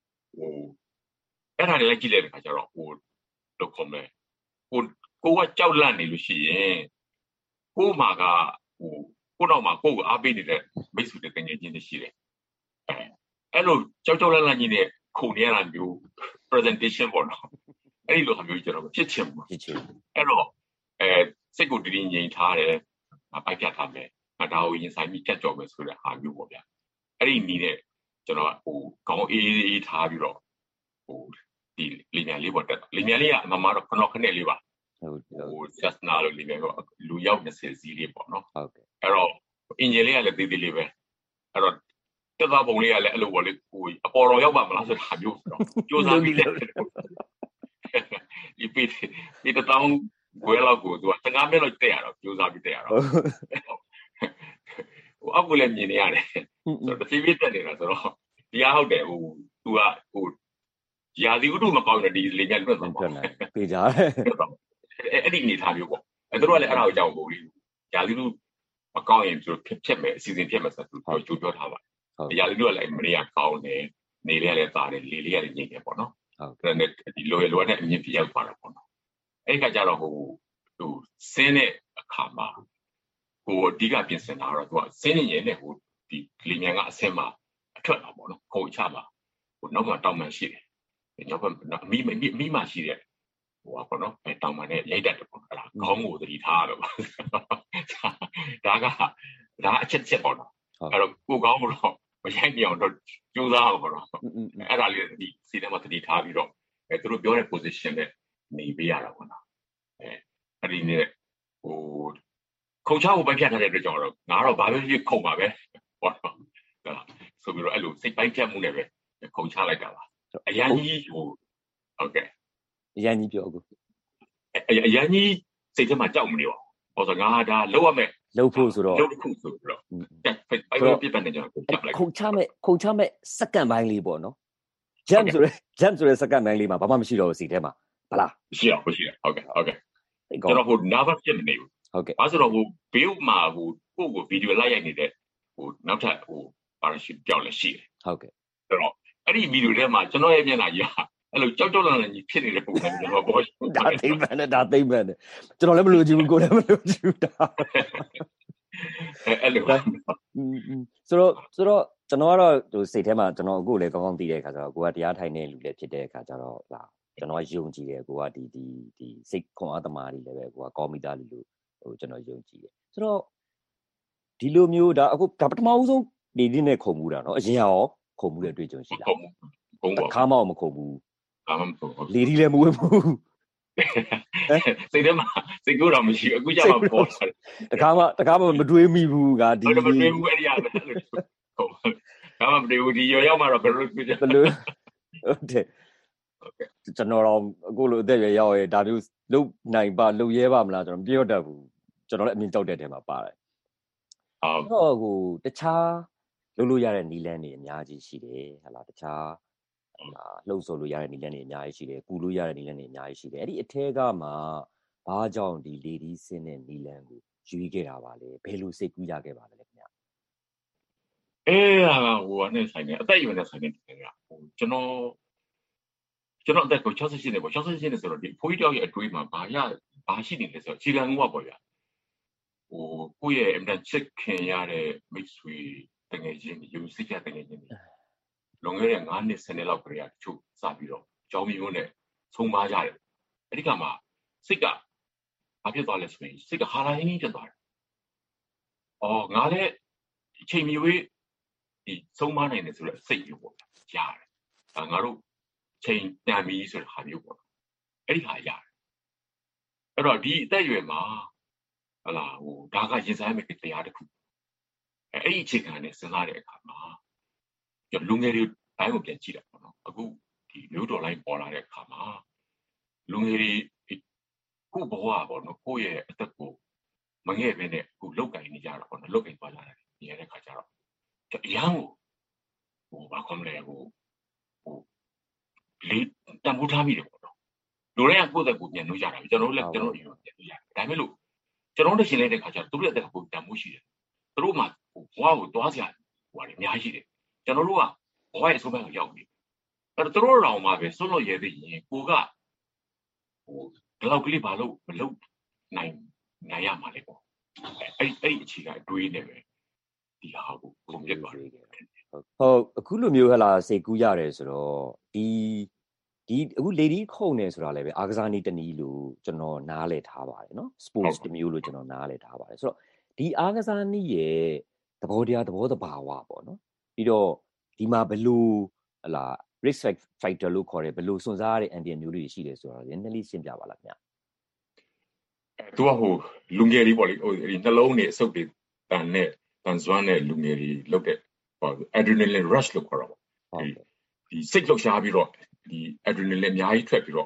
အဲ့ဒါတွေလိုက်ကြည့်လိုက်တဲ့ခါကျတော့ဟိုတော့ခုံမယ်ကိုကိုကကြောက်လန့်နေလို့ရှိရင်ကို့မှာကဟိုကိုတော့မှာကိုကိုအားပေးနေတဲ့မိတ်ဆွေတွေတကယ်ချင်းတွေရှိတယ်အဲ့လိုကြောက်ကြောက်လန့်လန့်ကြီးနဲ့ခုန်နေရတာမျိုး presentation ပေါ့နော်အဲ့ဒီလိုမျိုးကျွန်တော်ဖြစ်ချင်ဘူးဖြစ်ချင်အဲ့တော့အဲစိတ်ကိုတည်တည်ငြိမ်ထားတယ်ပိုက်ပြတ်ထားမယ်ဒါကိုရင်ဆိုင်ပြီးဖြတ်ကျော်မယ်ဆိုတဲ့ဟာမျိုးပေါ့ဗျာအဲ့ဒီနီးတဲ့ကျွန်တော်ဟိုခေါင်းအေးအေးထားပြီးတော့ဟိုဒီလီမြန်လေးပေါ့တက်လီမြန်လေးကအမမတော့ခဏခဏလေးပါဟုတ်ဟို just now လို့လီမြန်တော့လူရောက်နေစီစီလေးပေါ့နော်ဟုတ်ကဲ့အဲ့တော့အင်ဂျင်လေးကလည်းသေးသေးလေးပဲအဲ့တော့တက်သွားပုံလေးကလည်းအဲ့လိုပေါ့လေဟိုအပေါ်တော်ရောက်ပါမလားဆိုတာမျိုးတော့ကြိုးစားပြီးတယ်ဒီပေဒီတောင်းခွဲလောက်ကိုသူက15မိနစ်လောက်တက်ရတော့ကြိုးစားပြီးတက်ရတော့ဟိုအောက်ကိုလည်းမြင်နေရတယ်ဆိုတော့တစ်ဖြည်းဖြည်းတက်နေတာဆိုတော့ဒီအားဟုတ်တယ်ဟိုသူကဟိုရာသီဥတုမကောင်းတဲ့ဒီလေပြန်လွတ်သွားပါပြေးကြတယ်အဲ့ဒီအနေထားမျိုးပေါ့အဲ့တို့ကလည်းအဲ့ဒါကိုကြောက်ဖို့လေးရာသီဥတုမကောင်းရင်သူဖြစ်ဖြစ်မယ်အစီအစဉ်ဖြစ်မယ်ဆိုတော့သူကြိုးပြောထားပါတယ်ရာသီဥတုကလည်းမနေရကောင်းတယ်နေလေးလည်းတာတယ်လေလေးလည်းငြိမ့်တယ်ပေါ့နော်ဟုတ်ကဲ့ဒီလိုရလိုနဲ့အမြင့်ပြရောက်သွားတာပေါ့နော်အဲ့ကကြတော့ဟိုဟိုစင်းတဲ့အခါမှာဟိုအဓိကပြင်ဆင်တာတော့သူကစင်းနေရင်လည်းဟိုဒီလေမြန်ကအဆင်းမှာအထွက်တာပေါ့နော်ခုံချမှာဟိုနောက်မှတောင်မှရှိတယ်နောက်မှမိမိမိမှရှိတယ်ဟိုပေါ့နော်အဲတောင်မှနဲ့ရိုက်တတ်တယ်ပေါ့အဲ့ဒါခေါင်းကိုသတိထားတော့ဒါကဒါအချက်ချက်ပေါ့နော်အဲ့တော့ကိုကောင်းတော့မရိုက်ကြအောင်တော့ကြိုးစားအောင်ပေါ့နော်အဲ့ဒါလေးဒီစီထဲမှာသတိထားပြီးတော့အဲသူတို့ပြောတဲ့ position နဲ့နေပေးရတာပေါ့နော်အဲအဲ့ဒီနဲ့ဟိုခုံချကိုပိုက်ဖြတ်ထားတဲ့အတွက်ကြောင့်တော့ငါတော့ဘာပဲဖြစ်ခုံပါပဲပေါ့နော်ဆိုပြီးတော့အဲ့လိုစိတ်ပိုက်ဖြတ်မှုနဲ့ပဲခုံချလိုက်တာပါအရန်ကြီးဟိုဟုတ်ကဲ့အရန်ကြီးပြောအခုအရန်ကြီးစိတ်ထဲမှာကြောက်မနေပါဘူးဟောဆိုငါဒါလောက်ရမယ်လောက်ဖို့ဆိုတော့လောက်ဖို့ဆိုတော့ပိုက်ပိုက်ပြတ်နေကြတော့ပြတ်လိုက်ခုံချမဲ့ခုံချမဲ့စက္ကန့်ပိုင်းလေးပေါ့နော် jump ဆိုရဲ jump ဆိုရဲစက္ကန့်ပိုင်းလေးမှာဘာမှမရှိတော့ဘူးစိတ်ထဲမှာဟုတ်လားရှိအောင်ရှိတယ်ဟုတ်ကဲ့ဟုတ်ကဲ့ကျွန်တော်ဟို nervous ဖြစ်နေဘူးဟုတ်ကဲ့အဲဆိုတော့ဟိုဘေးမှာဟိုကိုကိုဗီဒီယိုလိုက်ရိုက်နေတဲ့ဟိုနောက်ထပ်ဟို parachute ကြောက်လည်းရှိတယ်ဟုတ်ကဲ့ဆိုတော့အဲ့ဒီဗီဒီယိုထဲမှာကျွန်တော်ရဲ့မျက်နှာကြီးဟာအဲ့လိုကြောက်ကြောက်လန့်လန့်ကြီးဖြစ်နေတဲ့ပုံစံကျွန်တော်ပေါ်ဒါသိမှန်းနဲ့ဒါသိမှန်းနဲ့ကျွန်တော်လည်းမလို့ကြည့်ဘူးကိုလည်းမလို့ကြည့်ဘူးဒါအဲ့လိုဆိုတော့ဆိုတော့ကျွန်တော်ကတော့ဟိုစိတ်ထဲမှာကျွန်တော်အခုလည်းကောင်းကောင်းသိတဲ့အခါကျတော့ကိုကတရားထိုင်နေလူလည်းဖြစ်တဲ့အခါကျတော့လာကျွန်တော်ယုံကြည်တယ်ကိုကဒီဒီဒီစိတ်ခွန်အားသမားတွေလည်းပဲကိုကကောင်းမိသားလူလို့ဟိုကျွန်တော်ယုံကြည်တယ်ဆိုတော့ဒီလိုမျိုးဒါအခုဒါပထမဦးဆုံးဒီဒီနဲ့ခုံမှုတာเนาะအရင်ရောခုံမှုတဲ့တွေ့ကြုံရှိလားခုံခုံပါခါမောက်မခုံဘူးခါမခုံလေဒီလည်းမဝင်ဘူးစိတ်ထဲမှာစိတ်ကူးတော့မရှိအခုကျမှပေါ်လာတယ်တခါမှတခါမှမတွေးမိဘူးကဒီမတွေးဘူးအဲ့ဒီရတယ်ခါမှမတွေးဘူးဒီရောရောက်မှတော့ဘယ်လိုဖြစ်ကြဘယ်လိုဟုတ်တယ်ကျွန်တော်တော့အခုလိုအသက်ရွယ်ရောက်ရဲဒါမျိုးလုတ်နိုင်ပါလုတ်ရဲပါမလားကျွန်တော်မပြောတတ်ဘူးကျွန်တော်လည်းအမြင်ကြောက်တဲ့ထဲမှာပါတယ်ဟုတ်တော့ဟိုတခြားလုတ်လို့ရတဲ့နီလန်းတွေအများကြီးရှိတယ်ဟလာတခြားဟာလှုပ်ဆိုလို့ရတဲ့နီလန်းတွေအများကြီးရှိတယ်ကူလို့ရတဲ့နီလန်းတွေအများကြီးရှိတယ်အဲ့ဒီအထဲကမှဘာကြောင့်ဒီ lady စင်းတဲ့နီလန်းကိုယူခဲ့တာပါလဲဘယ်လိုစိတ်ကူးရခဲ့ပါလဲခင်ဗျအေးဟာဟိုအနေဆိုင်နေအသက်အရွယ်နဲ့ဆိုင်နေတယ်ကဟိုကျွန်တော်ကျွန်တော်အသက်ကို၆၈နှစ်ပေါ့၆၈နှစ်ဆိုတော့ဒီဖိုးကြီးတောက်ရဲ့အတွေးမှာဘာရဘာရှိနေလဲဆိုတော့ခြေခံမှုကပေါ့ဗျာဟိုကိုယ့်ရဲ့အင်တာချက်ခင်ရတဲ့မိတ်ဆွေတငယ်ချင်းယူစိတ်ကြတငယ်ချင်းလွန်ခဲ့တဲ့၅နှစ်၁၀နှစ်လောက်ကတည်းကတချို့စပြီးတော့ကြောင်းမျိုးနဲ့ဆုံးပါကြတယ်အဲ့ဒီကမှစိတ်ကဘာဖြစ်သွားလဲဆိုရင်စိတ်ကဟာလာရင်းကြီးဖြစ်သွားတယ်အော်ငါလည်းအချိန်မျိုးဒီဆုံးမနိုင်တယ်ဆိုတော့စိတ်မျိုးပေါ့ရတယ်ဒါငါတို့ချိန်တန်ပြီဆိုတဲ့ဟာမျိုးပေါ့အဲ့ဒီဟာရတယ်အဲ့တော့ဒီအသက်အရွယ်မှာဟလာဟိုဒါကရင်ဆိုင်မဲ့တရားတစ်ခုအဲ့ဒီအခြေခံနဲ့စဉ်းစားတဲ့အခါမှာလူငယ်တွေတိုင်းကိုပြန်ကြည့်တာပေါ့နော်အခုဒီမျိုးတော်လိုင်းပေါ်လာတဲ့အခါမှာလူငယ်တွေခုဘဝပေါ့နော်ကိုယ့်ရဲ့အသက်ကိုမငဲ့ဘဲနဲ့အခုလောက်ကင်နေကြတာပေါ့နော်လောက်ကင်သွားကြတယ်ဒီရတဲ့ခါကျတော့အရန်ကိုဟိုဘာကောင်းလဲဟိုဟိုလေးတန်ဖိုးထားမိတယ်ပေါ့နော်လူတွေကကိုယ့်အသက်ကိုပြန်လို့ရတာကျွန်တော်လည်းကျွန်တော်ပြန်လို့ရတယ်ဒါပေမဲ့လို့ကျွန်တော်တို့ရှင်းလိုက်တဲ့ခါကျတော့သူတို့ရဲ့အသက်ကိုတန်ဖိုးရှိတယ်သူတို့မှဟိုဘဝကိုသွားစရာဟိုအများကြီးတယ်ကျွန်တော်တို့ကဘဝရဲ့အဆုံးပိုင်းကိုရောက်နေအဲ့တော့သူတို့တောင်မှပဲစွန့်လို့ရသေးရင်ကိုကဟိုဒီလောက်ကလေးဘာလို့မလုပ်နိုင်နိုင်ရမှာလဲပေါ့အဲ့အဲ့အခြေခံတွေးနေပဲဒီဟာကိုပုံပြသွားတယ်ဟုတ်အခုလိုမျိုးဟလာစိတ်ကူးရတယ်ဆိုတော့ဒီဒီအခု lady ခုံနေဆိုတာလည်းပဲအာကစားနည်းတနည်းလို့ကျွန်တော်နားလည်ထားပါတယ်နော် sports တမျိုးလို့ကျွန်တော်နားလည်ထားပါတယ်ဆိုတော့ဒီအာကစားနည်းရဲ့သဘောတရားသဘောတဘာဝပေါ့နော်ပြီးတော့ဒီမှာဘယ်လိုဟလာ risk factor လို့ခေါ်တယ်ဘယ်လိုစွန့်စားရတဲ့ ambient မျိုးတွေရှိတယ်ဆိုတော့နည်းနည်းလေးရှင်းပြပါလားခင်ဗျအဲသူကဟိုလူငယ်လေးပေါ့လေဟိုဒီနှလုံးနဲ့အဆုပ်တွေတန်နဲ့တန်စွမ်းနဲ့လူငယ်လေးလောက်တဲ့ဟို adrenaline rush လို့ခေါ်တာပေါ့ဒီဒီစိတ်လှုပ်ရှားပြီးတော့ဒီ adrenaline အများကြီးထွက်ပြီးတော့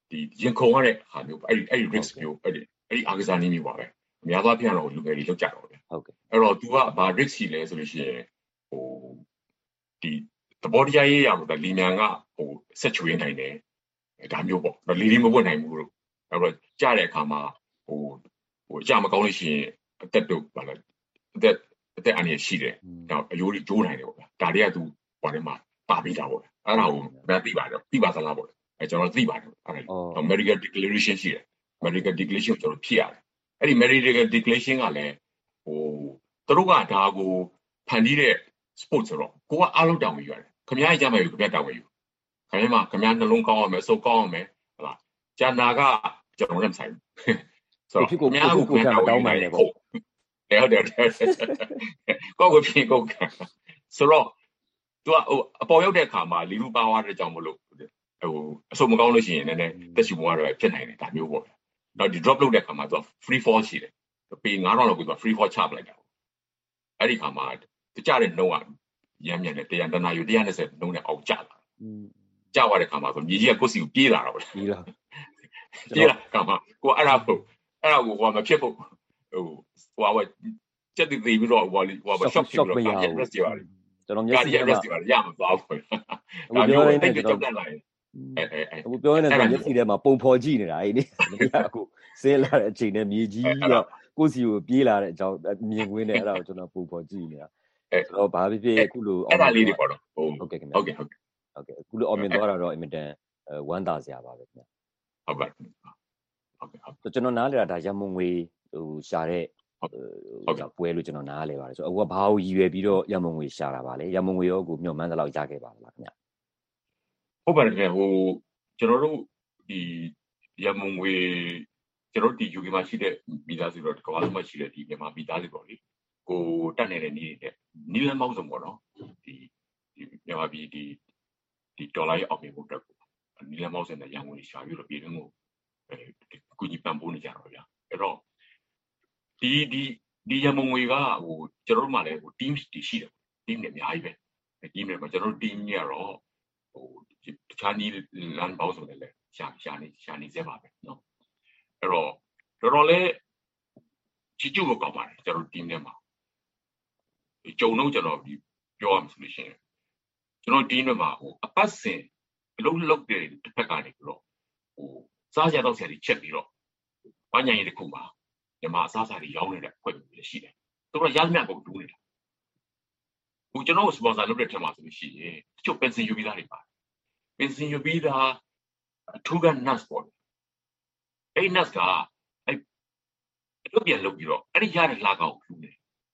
ဒီရင်ခုန်ရတဲ့ဟာမျိုးအဲ့ဒီအဲ့ဒီ risk မျိုးအဲ့ဒီအဲ့ဒီအားကစားနည်းမျိုးပါပဲအများသောအားဖြင့်တော့လူငယ်တွေလောက်ကြတော့ဗျဟုတ်ကဲ့အဲ့တော့ तू ကဘာ risk ရှိလဲဆိုလို့ရှိရင်ဟိုဒီသဘောတရားရေးရမှာလီမြန်ကဟိုဆက်ချွေးနိုင်တယ်ဒါမျိုးပေါ့လေလီမပွတ်နိုင်ဘူးလို့အဲ့တော့ကြားတဲ့အခါမှာဟိုဟိုကြားမကောင်းလို့ရှိရင်အသက်တို့ဘာလဲအသက်အသက်အနေရှိတယ်ဒါအယိုးကြီးကျိုးနိုင်တယ်ပေါ့ဗျာဒါတွေက तू ဟိုထဲမှာပါပြီးတာပေါ့အဲ့ဒါကိုမသိပါတော့သိပါသလားပေါ့အဲကျွန်တော်သိပါတယ်အဲ့ဒါ American Declaration ရှိတယ် American Declaration ကိုကျွန်တော်ဖြည့်ရတယ်အဲ့ဒီ American Declaration ကလည်းဟိုသူတို့ကဒါကိုဖန်တီးတဲ့ sport ဆိုတော့ကိုကအားလုံးတောင်းပြီးရတယ်ခမည်းကြမယ်ယူခမည်းတောင်းပြီးယူခမည်းမှာခမည်းနှလုံးကောင်းအောင်မယ်စုပ်ကောင်းအောင်မယ်ဟုတ်လားဂျာနာကကျွန်တော်လည်းမဆိုင်ဘူးဆိုတော့ခမည်းကိုခမည်းတောင်းမှလည်းပေါ့ဟုတ်တယ်ကိုကိုဖြစ်ကိုဆိုတော့သူကဟိုအပေါ်ရောက်တဲ့အခါမှာလီလူပါဝါတဲ့ကြောင့်မလို့ဟိုအစုံမကောင်းလို့ရှိရင်လည်းတက်ရှိမှုကတော့ဖြစ်နိုင်တယ်ဒါမျိုးပေါ့နောက်ဒီ drop လုပ်တဲ့အခါမှာသူက free fall ရှိတယ်ပေnineလောက်ကိုသူက free fall ချပလိုက်တာအဲ့ဒီခါမှာတကြတဲ့နှုံးကရမ်းမြန်တဲ့တရားတနာယူone twentyနှုံးနဲ့အောက်ကျလာကျသွားတဲ့ခါမှာဆိုမြေကြီးကကိုယ်စီကိုပြေးလာတော့ပြေးလာပြေးလာခါမှာကိုအဲ့ဒါဖို့အဲ့ဒါကိုဟိုမဖြစ်ဖို့ဟိုဟိုကချက်တည်ပြီးတော့ဟိုဟို shock ဖြစ်ပြီးတော့ rest ရပါတယ်ကျွန်တော်မျက်စိကရမှာသွားဖို့ဒါမျိုးတိတ်ကြက်တက်လာရင်အဲအဲအခုပြောရတဲ့မျက်စိထဲမှာပုံဖော်ကြည့်နေတာအဲ့ဒီအခုဆင်းလာတဲ့အချိန်နဲ့မြေကြီးကကိုယ်စီကိုပြေးလာတဲ့အကြောင်းမြင်ကွင်းနဲ့အဲ့ဒါကိုကျွန်တော်ပုံဖော်ကြည့်နေတာအဲ့တော့ဘာဖြစ်ဖြစ်အခုလိုအဲ့ဒါလေးတွေပေါ့တော့ဟုတ်ကဲ့ခင်ဗျဟုတ်ကဲ့ဟုတ်ကဲ့ဟုတ်ကဲ့အခုလိုအောင်မြင်သွားတာတော့အင်မတန်ဝမ်းသာစရာပါပဲခင်ဗျဟုတ်ပါဟုတ်ကဲ့ဟုတ်ကျွန်တော်နားလေတာဒါရမုံငွေဟိုရှာတဲ့ဟုတ်ကဲ့ပွဲလို့ကျွန်တော်နားလဲပါတယ်ဆိုတော့အခုကဘာကိုရည်ရွယ်ပြီးတော့ရမုံငွေရှာတာပါလေရမုံငွေရောကိုမျှော်မှန်းသလောက်ရခဲ့ပါလားခင်ဗျဟုတ်ပါတယ်ခင်ဗျဟိုကျွန်တော်တို့ဒီရမုံငွေကျွန်တော်ဒီ U K မှာရှိတဲ့မိသားစုတော့ကမ္ဘာလုံးမှာရှိတဲ့ဒီမြန်မာမိသားစုပေါ့လေကိုတက်နေတဲ့နေ့တွေနီလန်းမောင်းစုံပေါ့နော်ဒီဒီမြန်မာပြည်ဒီဒီဒေါ်လာရဲ့အောက်မြေဖို့တက်ကိုနီလန်းမောင်းစုံနဲ့ရန်ကုန်ရှာပြီးတော့ပြည်တွင်းကိုအဲကုညီပံ့ပိုးနေကြတော့ဗျာအဲ့တော့ဒီဒီဒီရမုံငွေကဟိုကျွန်တော်တို့မှလည်းဟို team တွေရှိတယ် team တွေအများကြီးပဲ team တွေမှာကျွန်တော်တို့ team ကြီးကတော့ဟိုတခြားနီလန်းပေါင်းစုံနဲ့လည်းရှာရှာနေရှာနေစေပါပဲနော်အဲ့တော့တော်တော်လေးချီကျူကိုကောက်ပါတယ်ကျွန်တော် team ထဲမှာကြုံတော့ကျွန်တော်ပြောရမှာဆိုလို့ရှိရင်ကျွန်တော် team ထဲမှာဟိုအပတ်စဉ်အလုံးလုံးတဲ့တစ်ဖက်ကနေပြီးတော့ဟိုစားကြတော့ဆရာကြီးချက်ပြီးတော့ဘာညာရင်တစ်ခုမှာညီမအစားအစာတွေရောင်းနေတဲ့ဖွဲ့တွေရှိတယ်သူတို့ရမ်းမြတ်ကိုတူးနေတာဟိုကျွန်တော် sponsor လုပ်တဲ့ထက်မှာဆိုလို့ရှိရင်တချို့ pension ယူပြီးသားတွေပါ pension ယူပြီးသားအထူးက nuts ပေါ့အဲ့ nuts ကအဲ့အလုပ်ပြန်လုပ်ပြီးတော့အဲ့ဒီရတဲ့လာကောင်ကိုတူးနေ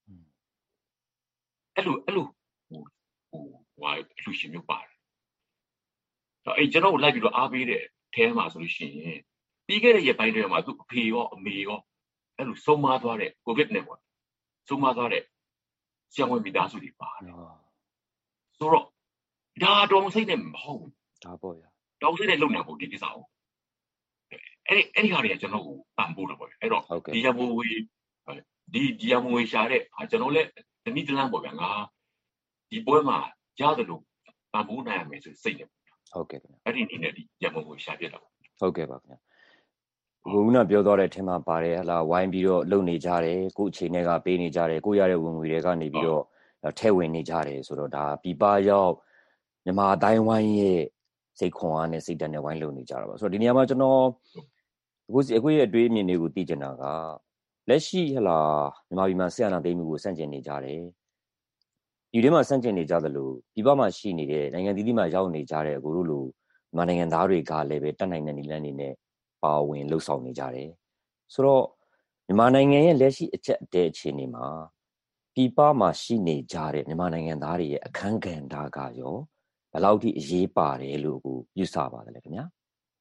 အဲ့လိုအဲ့လိုဟိုဟိုဟိုလူရှင်မျိုးပါတယ်တော့အဲ့ကျွန်တော်လိုက်ပြီးတော့အားပေးတဲ့အဲမှာဆိုလို့ရှိရင်ပြီးခဲ့တဲ့ရက်ပိုင်းတွေမှာသူ့အဖေရောအမေရောအဲ့လိုဆုံးမသွားတဲ့ covid နဲ့ပေါ့ဆုံးမသွားတဲ့ဆရာဝန်မိသားစုတွေပါတယ်ဆိုတော့ဒါတော့စိတ်နဲ့မဟုတ်ဘူးဒါပေါ့ဗျာတော့စိတ်နဲ့လုံနေဖို့ဒီကိစ္စကိုအဲ့အဲ့ဒီဟာတွေကကျွန်တော်ကိုပံ့ပိုးတော့ပေါ့အဲ့တော့ဒီရမိုးဝေးဒီဒီရမိုးဝေးရှာတဲ့ကျွန်တော်လည်းဒီနေ့တလန်းပေါ့ဗျာငါဒီပွဲမှာရတယ်လို့ပံ့ပိုးနိုင်ရမယ်ဆိုစိတ်နဲ့ဟုတ်ကဲ့ခင်ဗျအဲ့ဒီအနေနဲ့ဒီရမိုးဝေးရှာပြတော့ဟုတ်ကဲ့ပါခင်ဗျခုနပြောသွားတဲ့အထက်မှာပါတယ်ဟလာဝိုင်းပြီးတော့လုံနေကြတယ်ကို့အချိန်တွေကပေးနေကြတယ်ကိုရတဲ့ဝင်ငွေတွေကနေပြီးတော့ထဲဝင်နေကြတယ်ဆိုတော့ဒါပြပရောက်မြန်မာအတိုင်းဝိုင်းရဲ့စိတ်ခွန်အားနဲ့စိတ်ဓာတ်နဲ့ဝိုင်းလုံနေကြတာပါဆိုတော့ဒီနေရာမှာကျွန်တော်အခုအခုရဲ့အတွေးအမြင်တွေကိုသိချင်တာကလက်ရှိဟလာမြန်မာပြည်မှာဆရာနာသိမ်းမှုကိုစန့်ကျင်နေကြတယ်ဒီထဲမှာစန့်ကျင်နေကြသလိုဒီဘက်မှာရှိနေတဲ့နိုင်ငံသီးသီးမှာရောက်နေကြတဲ့အခုတို့လိုမြန်မာနိုင်ငံသားတွေကလည်းပဲတတ်နိုင်တဲ့နည်းလမ်းတွေနဲ့ပါဝင်လှုပ်ဆောင်နေကြတယ်ဆိုတော့မြန်မာနိုင်ငံရဲ့လက်ရှိအချက်အတဲအခြေအနေမှာပြည်ပမှာရှိနေကြတဲ့မြန်မာနိုင်ငံသားတွေရဲ့အခန်းကဏ္ဍကရောဘယ်လောက်ထိအရေးပါတယ်လို့ကိုယူဆပါတယ်ခင်ဗျာ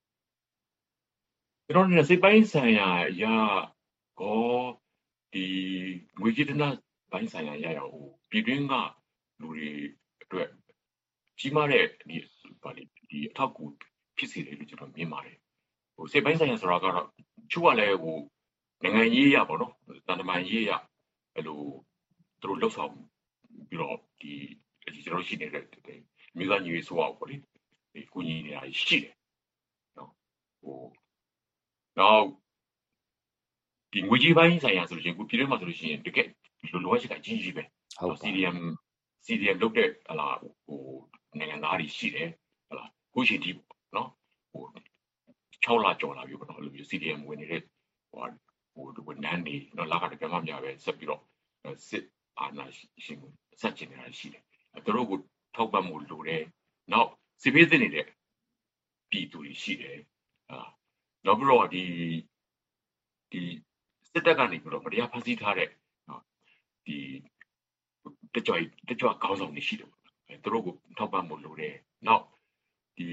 ကျွန်တော်တို့စိတ်ပိုင်းဆိုင်ရာရကောဒီငွေကြေးတနာပိုင်းဆိုင်ရာရရဟိုပြည်တွင်းကလူတွေအတွက်ကြီးမားတဲ့ဒီဘာလဲဒီအထောက်အကူဖြစ်စေတယ်လို့ကျွန်တော်မြင်ပါတယ်ဟိုစိတ်ပိုင်းဆိုင်ရာဆိုတာကတော့ချို့ကလည်းဟိုနိုင်ငံရေးရပါတော့တန်တမာရေးရအဲ့လိုသူတို့လှုပ်ဆောင်ပြီးတော့ဒီကျွန်တော်ရှိနေတဲ့မိသားစုရေးဆိုအောင်ပေါ့လေဒီကုညီနေတာရှိတယ်နော်ဟိုနောက်ဒီငွေကြီးပိုင်းဆိုင်ရာဆိုလို့ရှိရင်ကိုပြည်တွင်းမှာဆိုလို့ရှိရင်တကယ်လိုလိုအပ်ချက်ကအကြီးကြီးပဲဟုတ် စီ ဒီ အမ် စီ ဒီ အမ် လုပ်တဲ့ဟလာဟိုနိုင်ငံသားတွေရှိတယ်ဟလာခုရှိဒီနော်ဟို၆လကျော်လာပြီပေါ့နော်လို့ စီ ဒီ အမ် ဝင်နေတဲ့ဟိုဟိုဝန်ထမ်းတွေနော်လာကတကယ်မှများပဲဆက်ပြီးတော့စစ်အာဏာရှင်ဆက်ချင်နေတာရှိတယ်သူတို့ကိုထောက်ပံ့မှုလိုတယ်နောက်စစ်ပေးနေတဲ့ပြည်သူတွေရှိတယ်အာနောက်ပြီးတော့ဒီဒီစစ်တပ်ကနေပြီးတော့တရားဖန်ဆီးထားတဲ့နော်ဒီတကြွတကြွကောင်းဆောင်တွေရှိတယ်ပေါ့သူတို့ကိုထောက်ပံ့မှုလိုတယ်နောက်ဒီ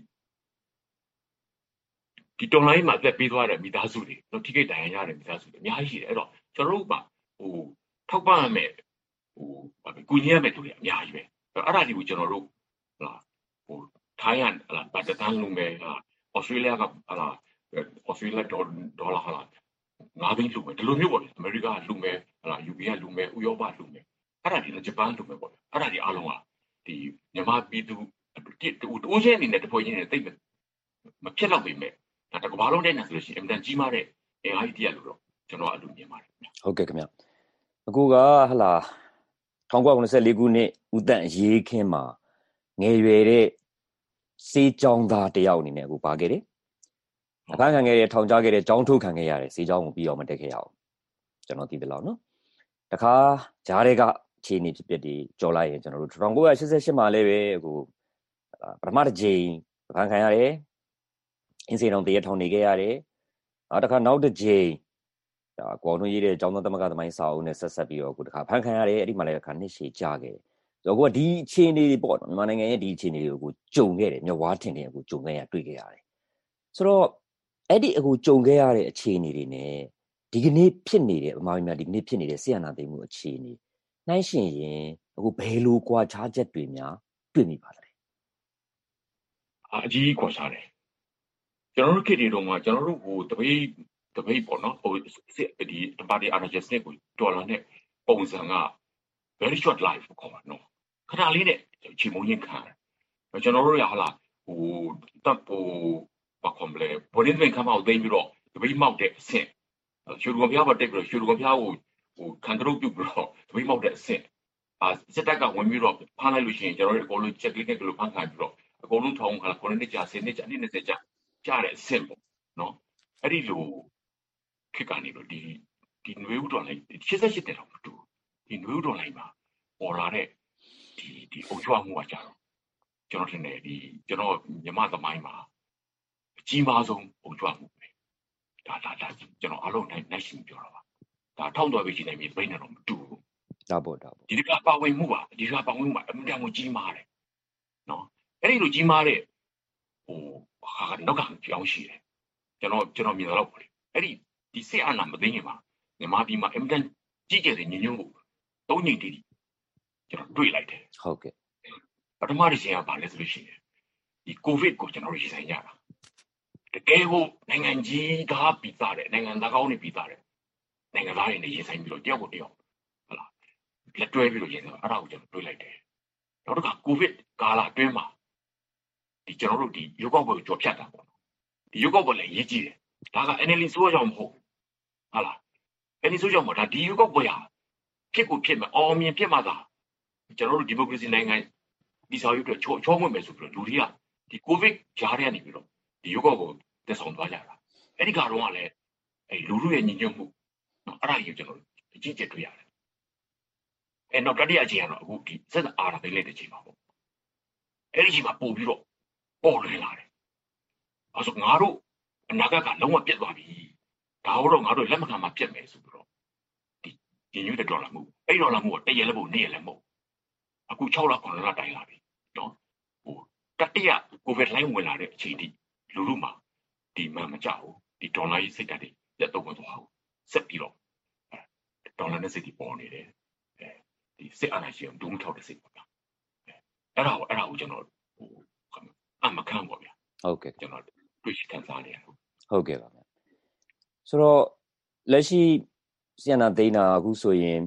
ဒီတော်လိုင်းမှာတက်ပေးသွားတဲ့မိသားစုတွေတော့ထိခိုက်ဒဏ်ရာရတဲ့မိသားစုတွေအများကြီးရှိတယ်အဲ့တော့ကျွန်တော်တို့ကဟိုထောက်ပံ့ရမယ်ဟိုကူညီရမယ်သူတွေအများကြီးပဲအဲ့ဒါတွေကိုကျွန်တော်တို့ဟလာဟိုထိုင်းရဟလာပတ်တန်းလုံးပဲဟလာဩစတြေးလျကဟလာဩစတြေးလျဒေါ်ဒေါ်လာဟလာငါးဘင်းလူမယ်ဒီလိုမျိုးပေါ့အမေရိကလူမယ်ဟလာ ယူ ကေ ကလူမယ်ဥရောပလူမယ်အဲ့ဒါဒီဂျပန်လူမယ်ပေါ့အဲ့ဒါဒီအားလုံးကဒီမြန်မာပြည်သူတိုးချင်းအနေနဲ့တဖွဲ့ချင်းနဲ့တိတ်မဖြစ်တော့ပေမဲ့ဒါတကဘာလုံးတဲ့နေဆိုလို့ရှိရင်အင်တန်ကြီးမားတဲ့အင်အားကြီးတရားလို့တော့ကျွန်တော်အလိုမြင်ပါတယ်ဟုတ်ကဲ့ခင်ဗျအခုကဟလာ၁၉၉၄ခုနှစ်ဦးတန့်ရေးခင်းမှာငယ်ရွယ်တဲ့စေးကြောင်းသားတယောက်အနေနဲ့အခုပါခဲ့တယ်အဖမ်းခံခဲ့တဲ့ထောင်ချခဲ့တဲ့ကြောင်းထုတ်ခံခဲ့ရတယ်စေးကြောင်းကိုပြီးအောင်မတက်ခဲ့ရအောင်ကျွန်တော်သိတယ်လို့နော်တခါဂျားတွေကအခြေအနေဖြစ်ဖြစ်ဒီကြော်လိုက်ရင်ကျွန်တော်တို့၁၉၈၈မှာလည်းပဲအခုပထမတစ်ကြိမ်အဖမ်းခံရတယ်အင်းစိန်တော်တရထောင်နေခဲ့ရတယ်နောက်တစ်ခါနောက်တစ်ကြိမ်ဒါကော်နုရေးတဲ့ကျောင်းသားသမဂ္ဂသမိုင်းစာအုပ်နဲ့ဆက်ဆက်ပြီးတော့အခုတစ်ခါဖမ်းခံရတယ်အဲ့ဒီမှာလည်းတစ်ခါနှစ်ရှည်ကြာခဲ့ဆိုတော့အခုကဒီအခြေအနေတွေပေါ့နော်မြန်မာနိုင်ငံရဲ့ဒီအခြေအနေတွေကိုကြုံခဲ့တယ်မြဝါထင်တယ်အခုကြုံခဲ့ရတွေ့ခဲ့ရတယ်ဆိုတော့အဲ့ဒီအခုကြုံခဲ့ရတဲ့အခြေအနေတွေနဲ့ဒီကနေ့ဖြစ်နေတဲ့ဗမာပြည်မှာဒီကနေ့ဖြစ်နေတဲ့ဆီယနာသိမ်းမှုအခြေအနေနှိုင်းယှဉ်ရင်အခုဘယ်လိုကွာခြားချက်တွေများတွေ့မိပါသလဲအကြီးကွာခြားတယ်ကျွန်တော်တို့ခေတ်တွေတုန်းကကျွန်တော်တို့ဟိုတပိတ်တပိတ်ပေါ့နော်ဟိုဒီတပါတီအာဏာရှင်စနစ်ကိုတော်လာတဲ့ပုံစံက very short life ကိုခေါ်ပါနော်ခဏလေးနဲ့ချီမုံရင်ခံတယ်ကျွန်တော်တို့ရဟလာဟိုတပ်ဟိုဘာကွန်ဘလေဘော်ဒင်းဝင်ခမောက်သိမ်းပြီးတော့တပိတ်မောက်တဲ့အဆင့်ရွှေလူကပြားပေါ်တက်ပြီးတော့ရွှေလူကပြားကိုဟိုခံကရုပ်ပြုတ်ပြီးတော့တပိတ်မောက်တဲ့အဆင့်အာစစ်တပ်ကဝင်ပြီးတော့ဖမ်းလိုက်လို့ရှိရင်ကျွန်တော်တို့အကုန်လုံးချက်ကလစ်နဲ့ကလေးဖမ်းခံပြီးတော့အကုန်လုံးထောင်ခါခုနှစ်ကြာဆယ်နှစ်ကြာနှစ်နှစ်ကြာကြားတဲ့အဆင့်ပေါ့နော်အဲ့ဒီလိုခေတ်ကနေတော့ဒီဒီနွေဦးတော်လိုက်ရှစ်ဆက်ရှစ်တဲ့တော့မတူဒီနွေဦးတော်လိုက်မှာပေါ်လာတဲ့ဒီဒီအုပ်ချုပ်မှုကကြတော့ကျွန်တော်ထင်တယ်ဒီကျွန်တော်မြမသမိုင်းမှာအကြီးမားဆုံးအုပ်ချုပ်မှုပဲဒါဒါဒါကျွန်တော်အလုံးနိုင်နိုင်ရှင်းပြောတာပါဒါထောက်တော်ပြီးရှိနေပြီဘိန်းတော့မတူဘူးဒါပေါ့ဒါပေါ့ဒီကပါဝင်မှုပါဒီကပါဝင်မှုအမှန်တမ်းကိုကြီးမားတယ်နော်အဲ့ဒီလိုကြီးမားတဲ့ဟိုဟာနောက်ကကြောင်းရှိတယ်ကျွန်တော်ကျွန်တော်မြင်တော့ပေါ့လေအဲ့ဒီဒီစစ်အာဏာမသိငင်မှာမြန်မာပြည်မှာအင်တန်ကြီးကျယ်တဲ့ညဉ့်ညွန့်ကိုသုံးညိတိတိကျွန်တော်တွေ့လိုက်တယ်ဟုတ်ကဲ့ပထမတစ်ချိန်ကဘာလဲဆိုလို့ရှိရင်ဒီကိုဗစ်ကိုကျွန်တော်ရေးဆိုင်ရတာတကယ်ကိုနိုင်ငံကြီးသားပြီးသားတယ်နိုင်ငံသားကောင်းတွေပြီးသားတယ်နိုင်ငံသားတွေနဲ့ရေးဆိုင်ပြီးတော့တယောက်ကိုတယောက်ဟုတ်လားလက်တွဲပြီးတော့ရေးဆိုင်အဲ့ဒါကိုကျွန်တော်တွေ့လိုက်တယ်နောက်တစ်ခါကိုဗစ်ကာလအတွင်းမှာဒီကျွန်တော်တို့ဒီရုပ်ောက်ပွဲကိုကြော်ဖြတ်တာပေါ့ဒီရုပ်ောက်ပွဲလည်းရေးကြည့်တယ်ဒါက အန် အယ် အယ် ဆိုးကြောင်မဟုတ်ဟာလား အန် အယ် အယ် ဆိုးကြောင်မဟုတ်ဒါဒီရုပ်ောက်ပွဲဟာဖြစ်ကိုဖြစ်မယ်အောင်မြင်ဖြစ်မှသာကျွန်တော်တို့ဒီမိုကရေစီနိုင်ငံဒီဆောင်ရွက်ချောချောမွေ့မယ်ဆိုပြီးတော့လူတွေကဒီကိုဗစ်ကြားထဲကနေပြီးတော့ဒီရုပ်ောက်ကိုတက်ဆောင်သွားကြတာအဲ့ဒီကတော့ကလည်းအဲလူလူရဲ့ညီညွတ်မှုနော်အဲ့ဒါကြီးကျွန်တော်အကြည့်ကျတွေ့ရတယ်အဲနောက်တတိယအချိန်ကတော့အခုဒီစက်အာရသိလိုက်တဲ့ချိန်ပါပေါ့အဲ့ဒီချိန်မှာပို့ပြီးတော့ပေါ်လွင်လာတယ်အဲဆိုငါတို့အနာဂတ်ကလုံးဝပြတ်သွားပြီဒါတော့ငါတို့လက်မခံမှပြတ်မယ်ဆိုပြီးတော့ဒီညီညွတ်တဲ့ဒေါ်လာမှုအဲ့ဒေါ်လာမှုကတရက်လည်းမဟုတ်နေ့ရက်လည်းမဟုတ်အခု၆လ၇လတိုင်လာပြီနော်ဟိုတတိယကိုဗစ်လိုင်းဝင်လာတဲ့အချိန်ထိလူလူမှာဒီမှမကြောက်ဘူးဒီဒေါ်လာကြီးစိတ်ဓာတ်တွေလက်တော့မသွားဘူးဆက်ပြီးတော့ဒေါ်လာနဲ့စိတ်တွေပေါ်နေတယ်အဲဒီစစ်အာဏာရှင်ဒုံထောက်တဲ့စိတ်ပေါ့ဗျာအဲ့ဒါကိုအဲ့ဒါကိုကျွန်တော်ဟိုအမခံပေါ့ဗျာဟုတ်ကဲ့ကျွန်တော်တွေ့ရှိခံစားနေရဟုတ်ကဲ့ပါဗျာဆိုတော့လက်ရှိဆီယနာသိန်းနာအခုဆိုရင်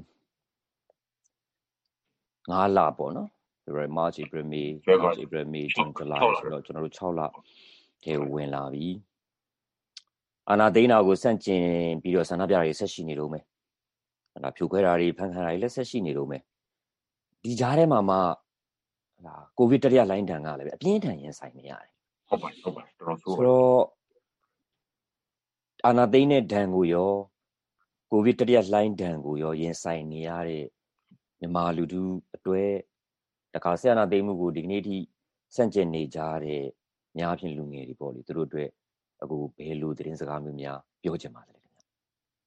ငါးလပေါ့နော် February March April May March April May June July ဆိုတော့ကျွန်တော်တို့၆လထဲဝင်လာပြီအာနာသိန်းနာကိုစန့်ကျင်ပြီးတော့ဆန္ဒပြတာတွေဆက်ရှိနေတော့မယ်ဒါဖြိုခွဲတာတွေဖန်ခံတာတွေလည်းဆက်ရှိနေတော့မယ်ဒီကြားထဲမှာမှဟာကိုဗစ်တတိယလိုင်းတန်ကလည်းအပြင်းထန်ရင်ဆိုင်နေရတယ်ဟုတ်ပါဟုတ်ပါတော်တော်ဆိုဆိုတော့အာနာသိန်းနဲ့ဒဏ်ကိုရောကိုဗစ်တတိယလိုင်းဒဏ်ကိုရောရင်ဆိုင်နေရတဲ့မြန်မာလူထုအတွက်တခါဆက်အာနာသိန်းမှုကိုဒီကနေ့ထိစန့်ကျင်နေကြတဲ့များဖြင့်လူငယ်တွေပေါ့လေသူတို့အတွက်အခုဘယ်လိုသတင်းစကားမျိုးများပြောချင်ပါသလဲခင်ဗျာ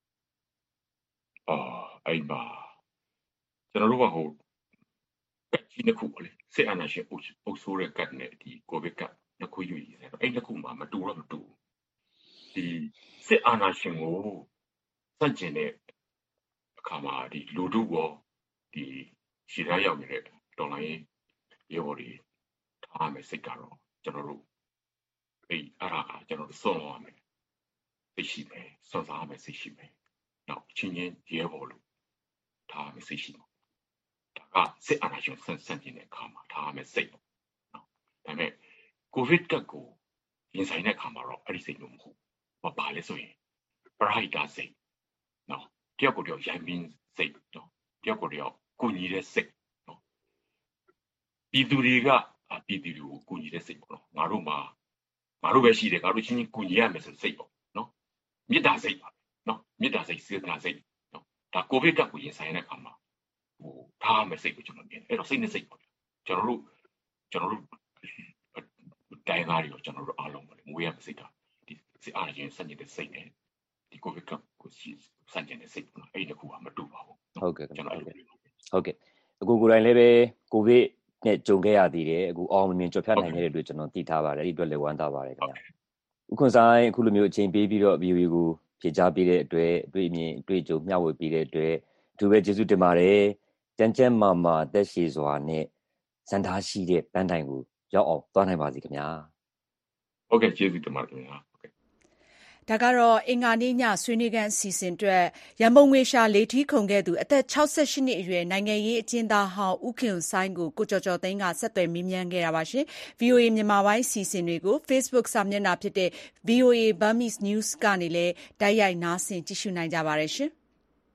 အာအဲ့မှာကျွန်တော်တို့ကဟိုကတ်ကြီးတစ်ခုပေါ့လေစစ်အာဏာရှင်အုပ်အုပ်ဆိုးတဲ့ကတ်နဲ့ဒီကိုဗစ်ကတ်နှစ်ခုယူရည်ဆိုတော့အဲ့နှစ်ခုမှမတူတော့မတူဒီစစ်အာဏာရှင်ကိုစန့်ကျင်တဲ့အခါမှာဒီလူထုရောဒီရှီရာရောက်နေတဲ့တော်လိုင်းရေဘော်ဒီထားမယ်စိတ်ကတော့ကျွန်တော်တို့အဲ့အရာကကျွန်တော်တို့ဆုံးရမယ်သိရှိမယ်စွန့်စားမယ်သိရှိမယ်နောက်ချင်းချင်းရေဘော်လို့ထားမယ်သိရှိမယ်ဒါကစစ်အာဏာရှင်ဆန့်ဆန့်ကျင်တဲ့အခါမှာထားမယ်စိတ်နော်ဒါပေမဲ့ကိုဗစ်ကကိုရင်ဆိုင်တဲ့အခါမှာတော့အဲ့ဒီစိတ်မျိုးမဟုတ်ဘာပါလဲဆိုရင်ပရိုက်တာစိတ်နော်တယောက်ကိုတယောက်ရိုင်းပင်းစိတ်နော်တယောက်ကိုတယောက်ကိုညီတဲ့စိတ်နော်ပြည်သူတွေကပြည်သူတွေကိုကိုညီတဲ့စိတ်ပေါ့နော်ငါတို့မှာငါတို့ပဲရှိတယ်ငါတို့ချင်းချင်းကိုညီရမယ်ဆိုစိတ်ပေါ့နော်မေတ္တာစိတ်ပါနော်မေတ္တာစိတ်စေတနာစိတ်နော်ဒါကိုဗစ်ကကိုရင်ဆိုင်တဲ့အခါမှာဟိုထားမယ်စိတ်ကိုကျွန်တော်မြင်အဲ့တော့စိတ်နဲ့စိတ်ပေါ့ကျွန်တော်တို့ကျွန်တော်တို့တိုင်းသားတွေကျွန်တော်တို့အားလုံးပေါ့ငွေရမယ်စိတ်ကဒီစစ်အားချင်းစတင်တဲ့စိတ်နဲ့ဒီကိုဗစ်ကကိုစီစတင်တဲ့စိတ်ပေါ့အဲ့ဒီခုကမတူပါဘူးဟုတ်ကဲ့ကျွန်တော်ဟုတ်ကဲ့ဟုတ်ကဲ့အခုကိုယ်တိုင်လည်းပဲကိုဗစ်နဲ့ကြုံခဲ့ရသေးတယ်အခုအောင်မြင်ကျော်ဖြတ်နိုင်တဲ့အတွက်ကျွန်တော်သိထားပါတယ်အဲ့ဒီအတွက်လည်းဝမ်းသာပါတယ်ခင်ဗျာဥက္ကဋ္ဌဆိုင်အခုလိုမျိုးအချိန်ပေးပြီးတော့ ဗီအိုအေ ကိုဖြေကြားပေးတဲ့အတွက်အတွေ့အမြင်အတွေ့အကြုံမျှဝေပေးတဲ့အတွက်အထူးပဲကျေးဇူးတင်ပါတယ်ကျန်းကျန်းမာမာတက်ရှိစွာနဲ့စံထားရှိတဲ့ပန်းတိုင်ကိုရောက်အောင်သွားနိုင်ပါစေခင်ဗျာဟုတ်ကဲ့ကျေးဇူးတင်ပါတယ်ခင်ဗျာဒါကတော့အင်္ဂါနေ့ညဆွေးနွေးခန်းအစီအစဉ်အတွက်ရန်ပုံငွေရှာလေထီးခုံခဲ့သူအသက်၆၈နှစ်အရွယ်နိုင်ငံရေးအကျဉ်းသားဟောင်းဦးခင်ဆိုင်းကိုကိုကျော်ကျော်သိန်းကဆက်သွယ်မေးမြန်းခဲ့တာပါရှင်။ ဗွီအိုအေမြန်မာပိုင်းအစီအစဉ်တွေကို Facebook စာမျက်နှာဖြစ်တဲ့ ဗွီအိုအေ Burmese News ကနေလည်းတိုက်ရိုက်နားဆင်ကြည့်ရှုနိုင်ကြပါတယ်ရှင်။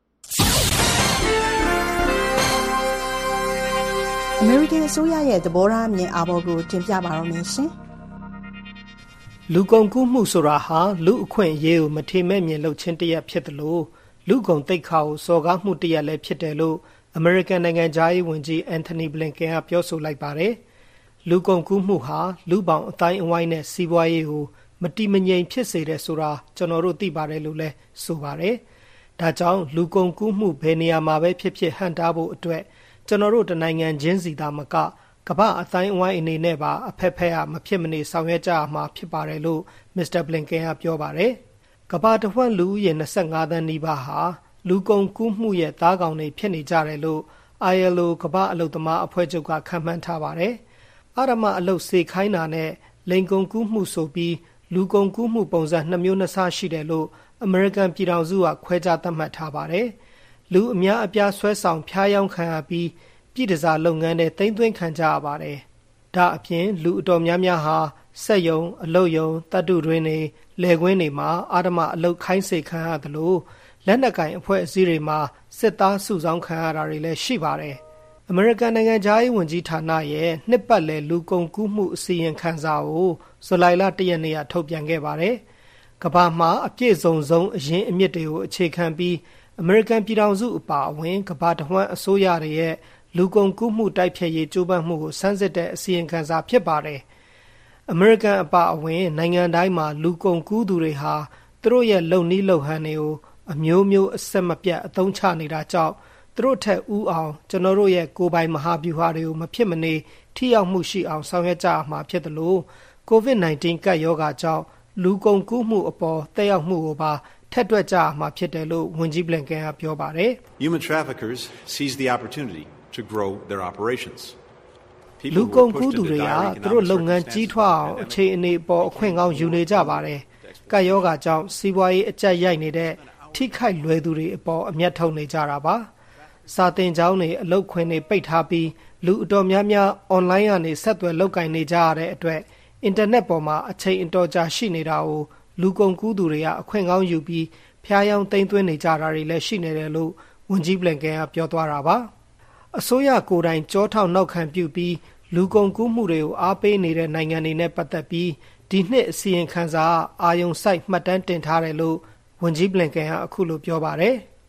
အမေရိကန်အစိုးရရဲ့သဘောထားအမြင်အာဘော်ကိုတင်ပြပါရမယ်ရှင်။လူကုန်ကူးမှုဆိုတာဟာလူအခွင့်အရေးကိုမထေမဲ့မြင်လုပ်ခြင်းတရက်ဖြစ်တယ်လို့လူကုန်သိက္ခာကိုစော်ကားမှုတရက်လည်းဖြစ်တယ်လို့အမေရိကန်နိုင်ငံသားရေးဝန်ကြီးအန်ထိုနီဘလင်ကန်ကပြောဆိုလိုက်ပါတယ်။လူကုန်ကူးမှုဟာလူပေါင်းအတိုင်းအဝိုင်းနဲ့စီးပွားရေးကိုမတိမငြိမ်ဖြစ်စေတယ်ဆိုတာကျွန်တော်တို့သိပါတယ်လို့လည်းဆိုပါတယ်။ဒါကြောင့်လူကုန်ကူးမှုဘယ်နေရာမှာပဲဖြစ်ဖြစ်ဟန့်တားဖို့အတွက်ကျွန်တော်တို့တနိုင်ငံချင်းစီသာမကကမ္ဘာအတိုင်းအဝိုင်းအနေနဲ့ပါအဖက်ဖက်ကမဖြစ်မနေဆောင်ရွက်ကြရမှာဖြစ်ပါတယ်လို့မစ္စတာဘလင်ကန်ကပြောပါတယ်။ကမ္ဘာတစ်ဝှမ်းလူဦးရေ၂၅သန်းနီးပါးဟာလူကုန်ကူးမှုရဲ့သားကောင်တွေဖြစ်နေကြတယ်လို့ အိုင် အယ် အို ကမ္ဘာအလုပ်သမားအဖွဲ့ချုပ်ကခန့်မှန်းထားပါတယ်။အဓမ္မအလုပ်စေခိုင်းတာနဲ့လိင်ကုန်ကူးမှုဆိုပြီးလူကုန်ကူးမှုပုံစံနှစ်မျိုးနှစ်ဆရှိတယ်လို့အမေရိကန်ပြည်ထောင်စုကခွဲခြားသတ်မှတ်ထားပါတယ်။လူအများအပြားဆွဲဆောင်ဖျားယောင်းခံရပြီးပြည်တစားလုပ်ငန်းတွေတိမ့်သွင်းခံကြရပါတယ်။ဒါအပြင်လူအတော်များများဟာစက်ယုံအလုပ်ယုံတတ်တုတွင်းတွေလယ်ကွင်းတွေမှာအာဓမအလုပ်ခိုင်းစေခံရတယ်လို့လက်နက်ကင်အဖွဲ့အစည်းတွေမှာစစ်သားစုဆောင်းခံရတာတွေလည်းရှိပါတယ်။အမေရိကန်နိုင်ငံသားရေးဝန်ကြီးဌာနရဲ့နှစ်ပတ်လည်လူကုန်ကူးမှုအစီရင်ခံစာကိုဇူလိုင်လ၁ရက်နေ့ကထုတ်ပြန်ခဲ့ပါတယ်။ကမ္ဘာမှာအပြည့်စုံဆုံးအရင်းအမြစ်တွေကိုအခြေခံပြီးအမေရိကန်ပြည်ထောင်စုအပါအဝင်ကမ္ဘာတစ်ဝှမ်းအစိုးရတွေရဲ့လူကုန်ကူးမှုတိုက်ဖျက်ရေးကြိုးပမ်းမှုကိုစမ်းစစ်တဲ့အစီရင်ခံစာဖြစ်ပါတယ်။အမေရိကန်အပါအဝင်နိုင်ငံတိုင်းမှာလူကုန်ကူးသူတွေဟာသူတို့ရဲ့လုံနည်းလုံဟန်တွေကိုအမျိုးမျိုးအဆက်မပြတ်အသုံးချနေတာကြောင့်သူတို့ထက်ဦးအောင်ကျွန်တော်တို့ရဲ့ကိုယ်ပိုင်မဟာဗျူဟာတွေကိုမဖြစ်မနေထိရောက်မှုရှိအောင်ဆောင်ရွက်ကြရမှာဖြစ်တယ်လို့ကိုဗစ်၁၉ ကပ်ရောဂါကြောင့်လူကုန်ကူးမှုအပေါ်သက်ရောက်မှုကိုပါထက်တွက်ကြရမှာဖြစ်တယ်လို့ဝန်ကြီးဘလင်ကန်ကပြောပါတယ်။ Human traffickers seize the opportunity to grow their operations. လူကုန်ကူးသူတွေကသူတို့လုပ်ငန်းကြီးထွားအောင်အခြေအနေပေါ်အခွင့်ကောင်းယူနေကြပါတယ်။ကပ်ရောဂါကြောင့်စီးပွားရေးအကျပ်ရိုက်နေတဲ့ထိခိုက်လွယ်သူတွေအပေါ်အမျက်ထုတ်နေကြတာပါ။စာသင်ကျောင်းတွေအလုပ်ခွင်တွေပိတ်ထားပြီးလူအတော်များများအွန်လိုင်းကနေဆက်သွယ်လုပ်ကင်နေကြရတဲ့အတွက်အင်တာနက်ပေါ်မှာအချိန်အတော်ကြာရှိနေတာကိုလူကုန်ကူးသူတွေကအခွင့်ကောင်းယူပြီးဖျားယောင်းသိမ်းသွင်းနေကြတာတွေလည်းရှိနေတယ်လို့ဝန်ကြီးဘလင်ကန်ကပြောသွားတာပါအစိုးရကိုယ်တိုင်ကြောထောက်နောက်ခံပြုပြီးလူကုန်ကူးမှုတွေကိုအားပေးနေတဲ့နိုင်ငံတွေနဲ့ပတ်သက်ပြီးဒီနှစ်အစီရင်ခံစာအာယုံစိုက်မှတ်တမ်းတင်ထားတယ်လို့ဝန်ကြီးဘလင်ကန်ကအခုလိုပြောပါတယ်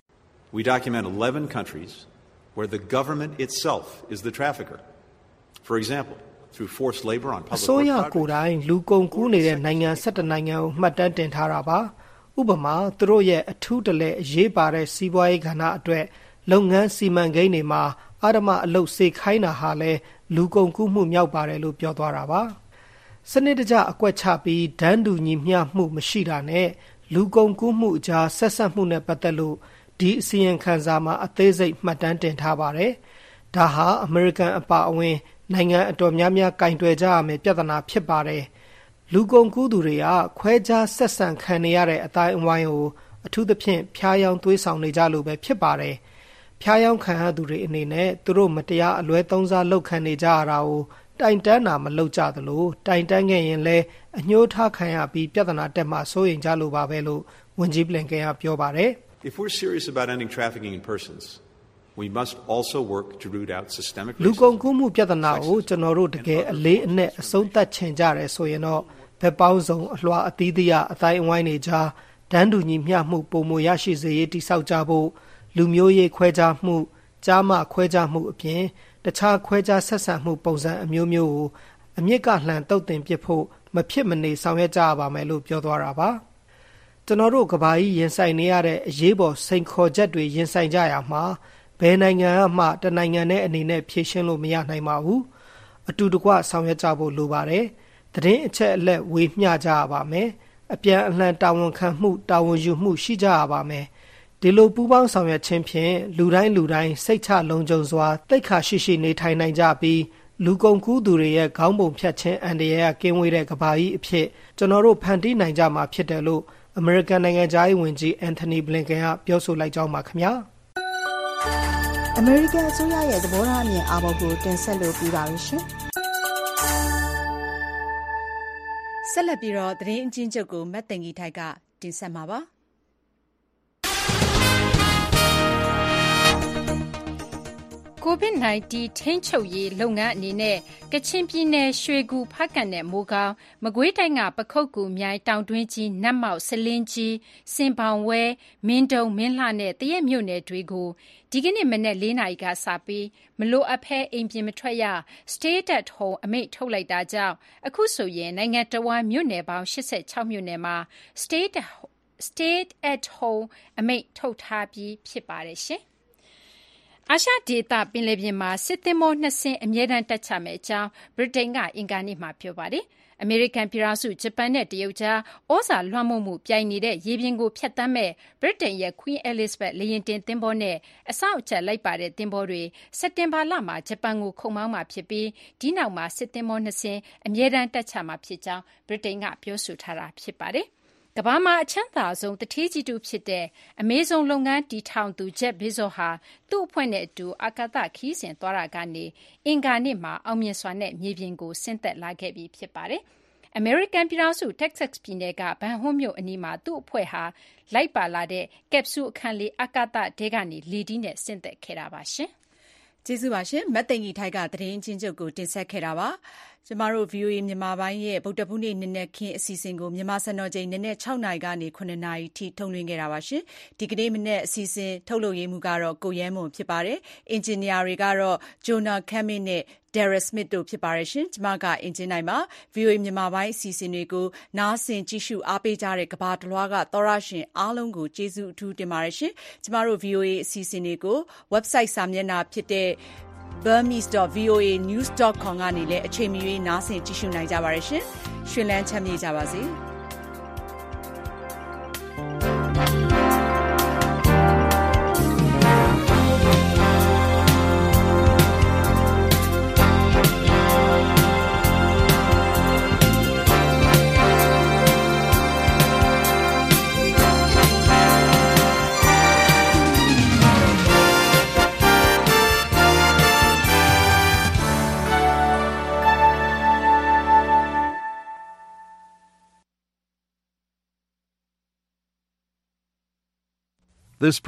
We document eleven countries where the government itself is the trafficker. For example, through forced labor on public အစိုးရကိုယ်တိုင်လူကုန်ကူးနေတဲ့နိုင်ငံ၁၁နိုင်ငံကိုမှတ်တမ်းတင်ထားတာပါဥပမာသူတို့ရဲ့အထူးတလဲအရေးပါတဲ့စီးပွားရေးကဏ္ဍအတွက်လုပ်ငန်းစီမံကိန်းတွေမှာအာဓမအလုပ်စေခိုင်းတာဟာလဲလူကုန်ကူးမှုမြောက်ပါတယ်လို့ပြောသွားတာပါစနစ်တကျအကွက်ချပြီးဒန်းတူညီမျှမှုမရှိတာနဲ့လူကုန်ကူးမှုအကြားဆက်ဆက်မှုနဲ့ပတ်သက်လို့ဒီအစီရင်ခံစာမှာအသေးစိတ်မှတ်တမ်းတင်ထားပါတယ်ဒါဟာအမေရိကန်အပါအဝင်နိုင်ငံအတော်များများကင်တွယ်ကြရမယ့်ပြဿနာဖြစ်ပါတယ်လူကုန်ကူးသူတွေကခွဲခြားဆက်ဆံခံနေရတဲ့အတိုင်းအဝိုင်းကိုအထူးသဖြင့်ဖျားယောင်းသွေးဆောင်နေကြလို့ပဲဖြစ်ပါတယ်ဖျားယောင်းခံရသူတွေအနေနဲ့သူတို့မတရားအလွဲသုံးစားလုပ်ခံနေကြရတာကိုတိုင်တန်းတာမလုပ်ကြသလိုတိုင်တန်းခဲ့ရင်လည်းအညှိုးထားခံရပြီးပြဿနာတက်မှစိုးရိမ်ကြလို့ပါပဲလို့ဝန်ကြီးဘလင်ကန်ကပြောပါတယ် If we're serious about ending trafficking in persons, we must also work to root out systemic racism. လူကုန်ကူးမှုပြဿနာကိုကျွန်တော်တို့တကယ်အလေးအနက်အဆုံးသတ်ချင်ကြတယ်ဆိုရင်တော့ဘက်ပေါင်းစုံအလွှာအသီးသီးအတိုင်းအဝိုင်းတွေကြားဒန်းတူညီမျှမှုပုံမရရှိစေရေးတိစောက်ကြဖို့လူမျိုးရေးခွဲခြားမှုကြားမှခွဲခြားမှုအပြင်တခြားခွဲခြားဆက်ဆံမှုပုံစံအမျိုးမျိုးကိုအမြင့်ကလှန်တုတ်တင်ပစ်ဖို့မဖြစ်မနေဆောင်ရွက်ကြရပါမယ်လို့ပြောသွားတာပါကျွန်တော်တို့ကဘာကြီးရင်ဆိုင်နေရတဲ့အရေးပေါ်စိန်ခေါ်ချက်တွေရင်ဆိုင်ကြရမှာဘယ်နိုင်ငံမှတနိုင်ငံနဲ့အနေနဲ့ဖြေရှင်းလို့မရနိုင်ပါဘူးအတူတကွဆောင်ရွက်ကြဖို့လိုပါတယ်သတင်းအချက်အလက်ဝေမျှကြရပါမယ်အပြန်အလှန်တာဝန်ခံမှုတာဝန်ယူမှုရှိကြရပါမယ်ဒီလိုပူးပေါင်းဆောင်ရွက်ခြင်းဖြင့်လူတိုင်းလူတိုင်းစိတ်ချလုံခြုံစွာသိက္ခာရှိရှိနေထိုင်နိုင်ကြပြီးလူကုန်ကူးသူတွေရဲ့ခေါင်းပုံဖြတ်ခြင်းအန္တရာယ်ကကင်းဝေးတဲ့ကဘာကြီးအဖြစ်ကျွန်တော်တို့ဖန်တီးနိုင်ကြမှာဖြစ်တယ်လို့အမေရိကန်နိုင်ငံသားရေးဝန်ကြီးအန်ထိုနီဘလင်ကန်ကပြောဆိုလိုက်ကြောင်းပါခင်ဗျာအမေရိကန်အစိုးရရဲ့သဘောထားအမြင်အာဘော်ကိုတင်ဆက်လို့ပြပါရရှင်ဆက်လက်ပြီးတော့သတင်းအချင်းချုပ်ကိုမတ်တင်ကြီးထိုက်ကတင်ဆက်မှာပါကိုဗစ် ၁၉ ထိန်းချုပ်ရေးလုပ်ငန်းအနေနဲ့ကချင်ပြည်နယ်ရွှေကူဖားကန့်နဲ့မိုးကောင်းမကွေးတိုင်းကပခုတ်ကူမြိုင်တောင်တွင်းကြီးနတ်မောက်ဆလင်းကြီးစင်ပောင်ဝဲမင်းတုံမင်းလှနဲ့တရက်မြို့နယ်တွေကိုဒီကနေ့မနက်၄နာရီကစပြီးမလိုအပ်ဘဲအိမ်ပြင်မထွက်ရ Stay at Home အမိန့်ထုတ်လိုက်တာကြောင့်အခုဆိုရင်နိုင်ငံတော်ဝန်မြို့နယ်ပေါင်း၈၆မြို့နယ်မှာ Stay at Stay at Home အမိန့်ထုတ်ထားပြီးဖြစ်ပါတယ်ရှင်အာရှဒေသပင်လယ်ပြင်မှာစစ်သင်္ဘောနှစ်စင်းအမြဲတမ်းတပ်ချမယ့်အကြောင်းဗြိတိန်ကအင်္ဂါနေ့မှာပြောပါတယ်။အမေရိကန်ပြည်ထောင်စုဂျပန်နဲ့တရုတ်ကြားဩဇာလွှမ်းမိုးမှုပြိုင်နေတဲ့ရေပြင်ကိုဖျက်ဆီးမဲ့ဗြိတိန်ရဲ့ Queen Elizabeth လေယာဉ်တင်သင်္ဘောနဲ့အစောင့်အကြပ်လိုက်ပါတဲ့သင်္ဘောတွေစက်တင်ဘာလမှာဂျပန်ကိုခုတ်မောင်းမှာဖြစ်ပြီးဒီနောက်မှာစစ်သင်္ဘောနှစ်စင်းအမြဲတမ်းတပ်ချမှာဖြစ်ကြောင်းဗြိတိန်ကပြောဆိုထားတာဖြစ်ပါတယ်။ကမ္ဘာမှာအချမ်းသာဆုံးတထေးကြီးတူဖြစ်တဲ့အမေဇုံလုပ်ငန်းတည်ထောင်သူဂျက်ဘေဇောဟာသူ့အဖွဲ့နဲ့အတူအာကာသခီးစဉ်သွားတာကနေအင်္ဂါနေ့မှာအောင်မြင်စွာနဲ့မြေပြင်ကိုဆင်းသက်လာခဲ့ပြီဖြစ်ပါတယ်။အမေရိကန်ပြည်ထောင်စုတက္ကဆက်ပြည်နယ်ကဘန်ဟွန်းမြို့အနီးမှာသူ့အဖွဲ့ဟာလိုက်ပါလာတဲ့ကက်ပစူလ်အခန်းလေးအာကာသထဲကနေလေတီးနဲ့ဆင်းသက်ခဲ့တာပါရှင်။ကျေးဇူးပါရှင်။မတ်သိန်ကြီးထိုက်ကသတင်းချင်းချုပ်ကိုတင်ဆက်ခဲ့တာပါ။ကျမတို့ ဗွီအိုအေ မြန်မာပိုင်းရဲ့ဗုဒ္ဓဖူးနေ့နနက်ခင်းအစီအစဉ်ကိုမြန်မာစံတော်ချိန်နနက်၆နာရီကနေ၇နာရီထိထုတ်လွှင့်ခဲ့တာပါရှင်။ဒီကနေ့မနက်အစီအစဉ်ထုတ်လုပ်ရေးမှုကတော့ကိုရဲမွန်ဖြစ်ပါတယ်။အင်ဂျင်နီယာတွေကတော့ဂျိုနာခမ်မင်းနဲ့Darren Smith တို့ဖြစ်ပါတယ်ရှင်။ကျမကအင်ဂျင်နိုင်ပါ ဗွီအိုအေ မြန်မာပိုင်းအစီအစဉ်တွေကိုနားဆင်ကြည့်ရှုအားပေးကြတဲ့ကမ္ဘာတလွှားကသောရရှင်အားလုံးကိုကျေးဇူးအထူးတင်ပါတယ်ရှင်။ကျမတို့ ဗွီအိုအေ အစီအစဉ်တွေကို website စာမျက်နှာဖြစ်တဲ့burmese dot v o a news dot com ကနေလည်းအချိန်မီနားဆင်ကြည့်ရှုနိုင်ကြပါတယ်ရှင်။ရှင်လန်းချမ်းမြေ့ကြပါစေ။ This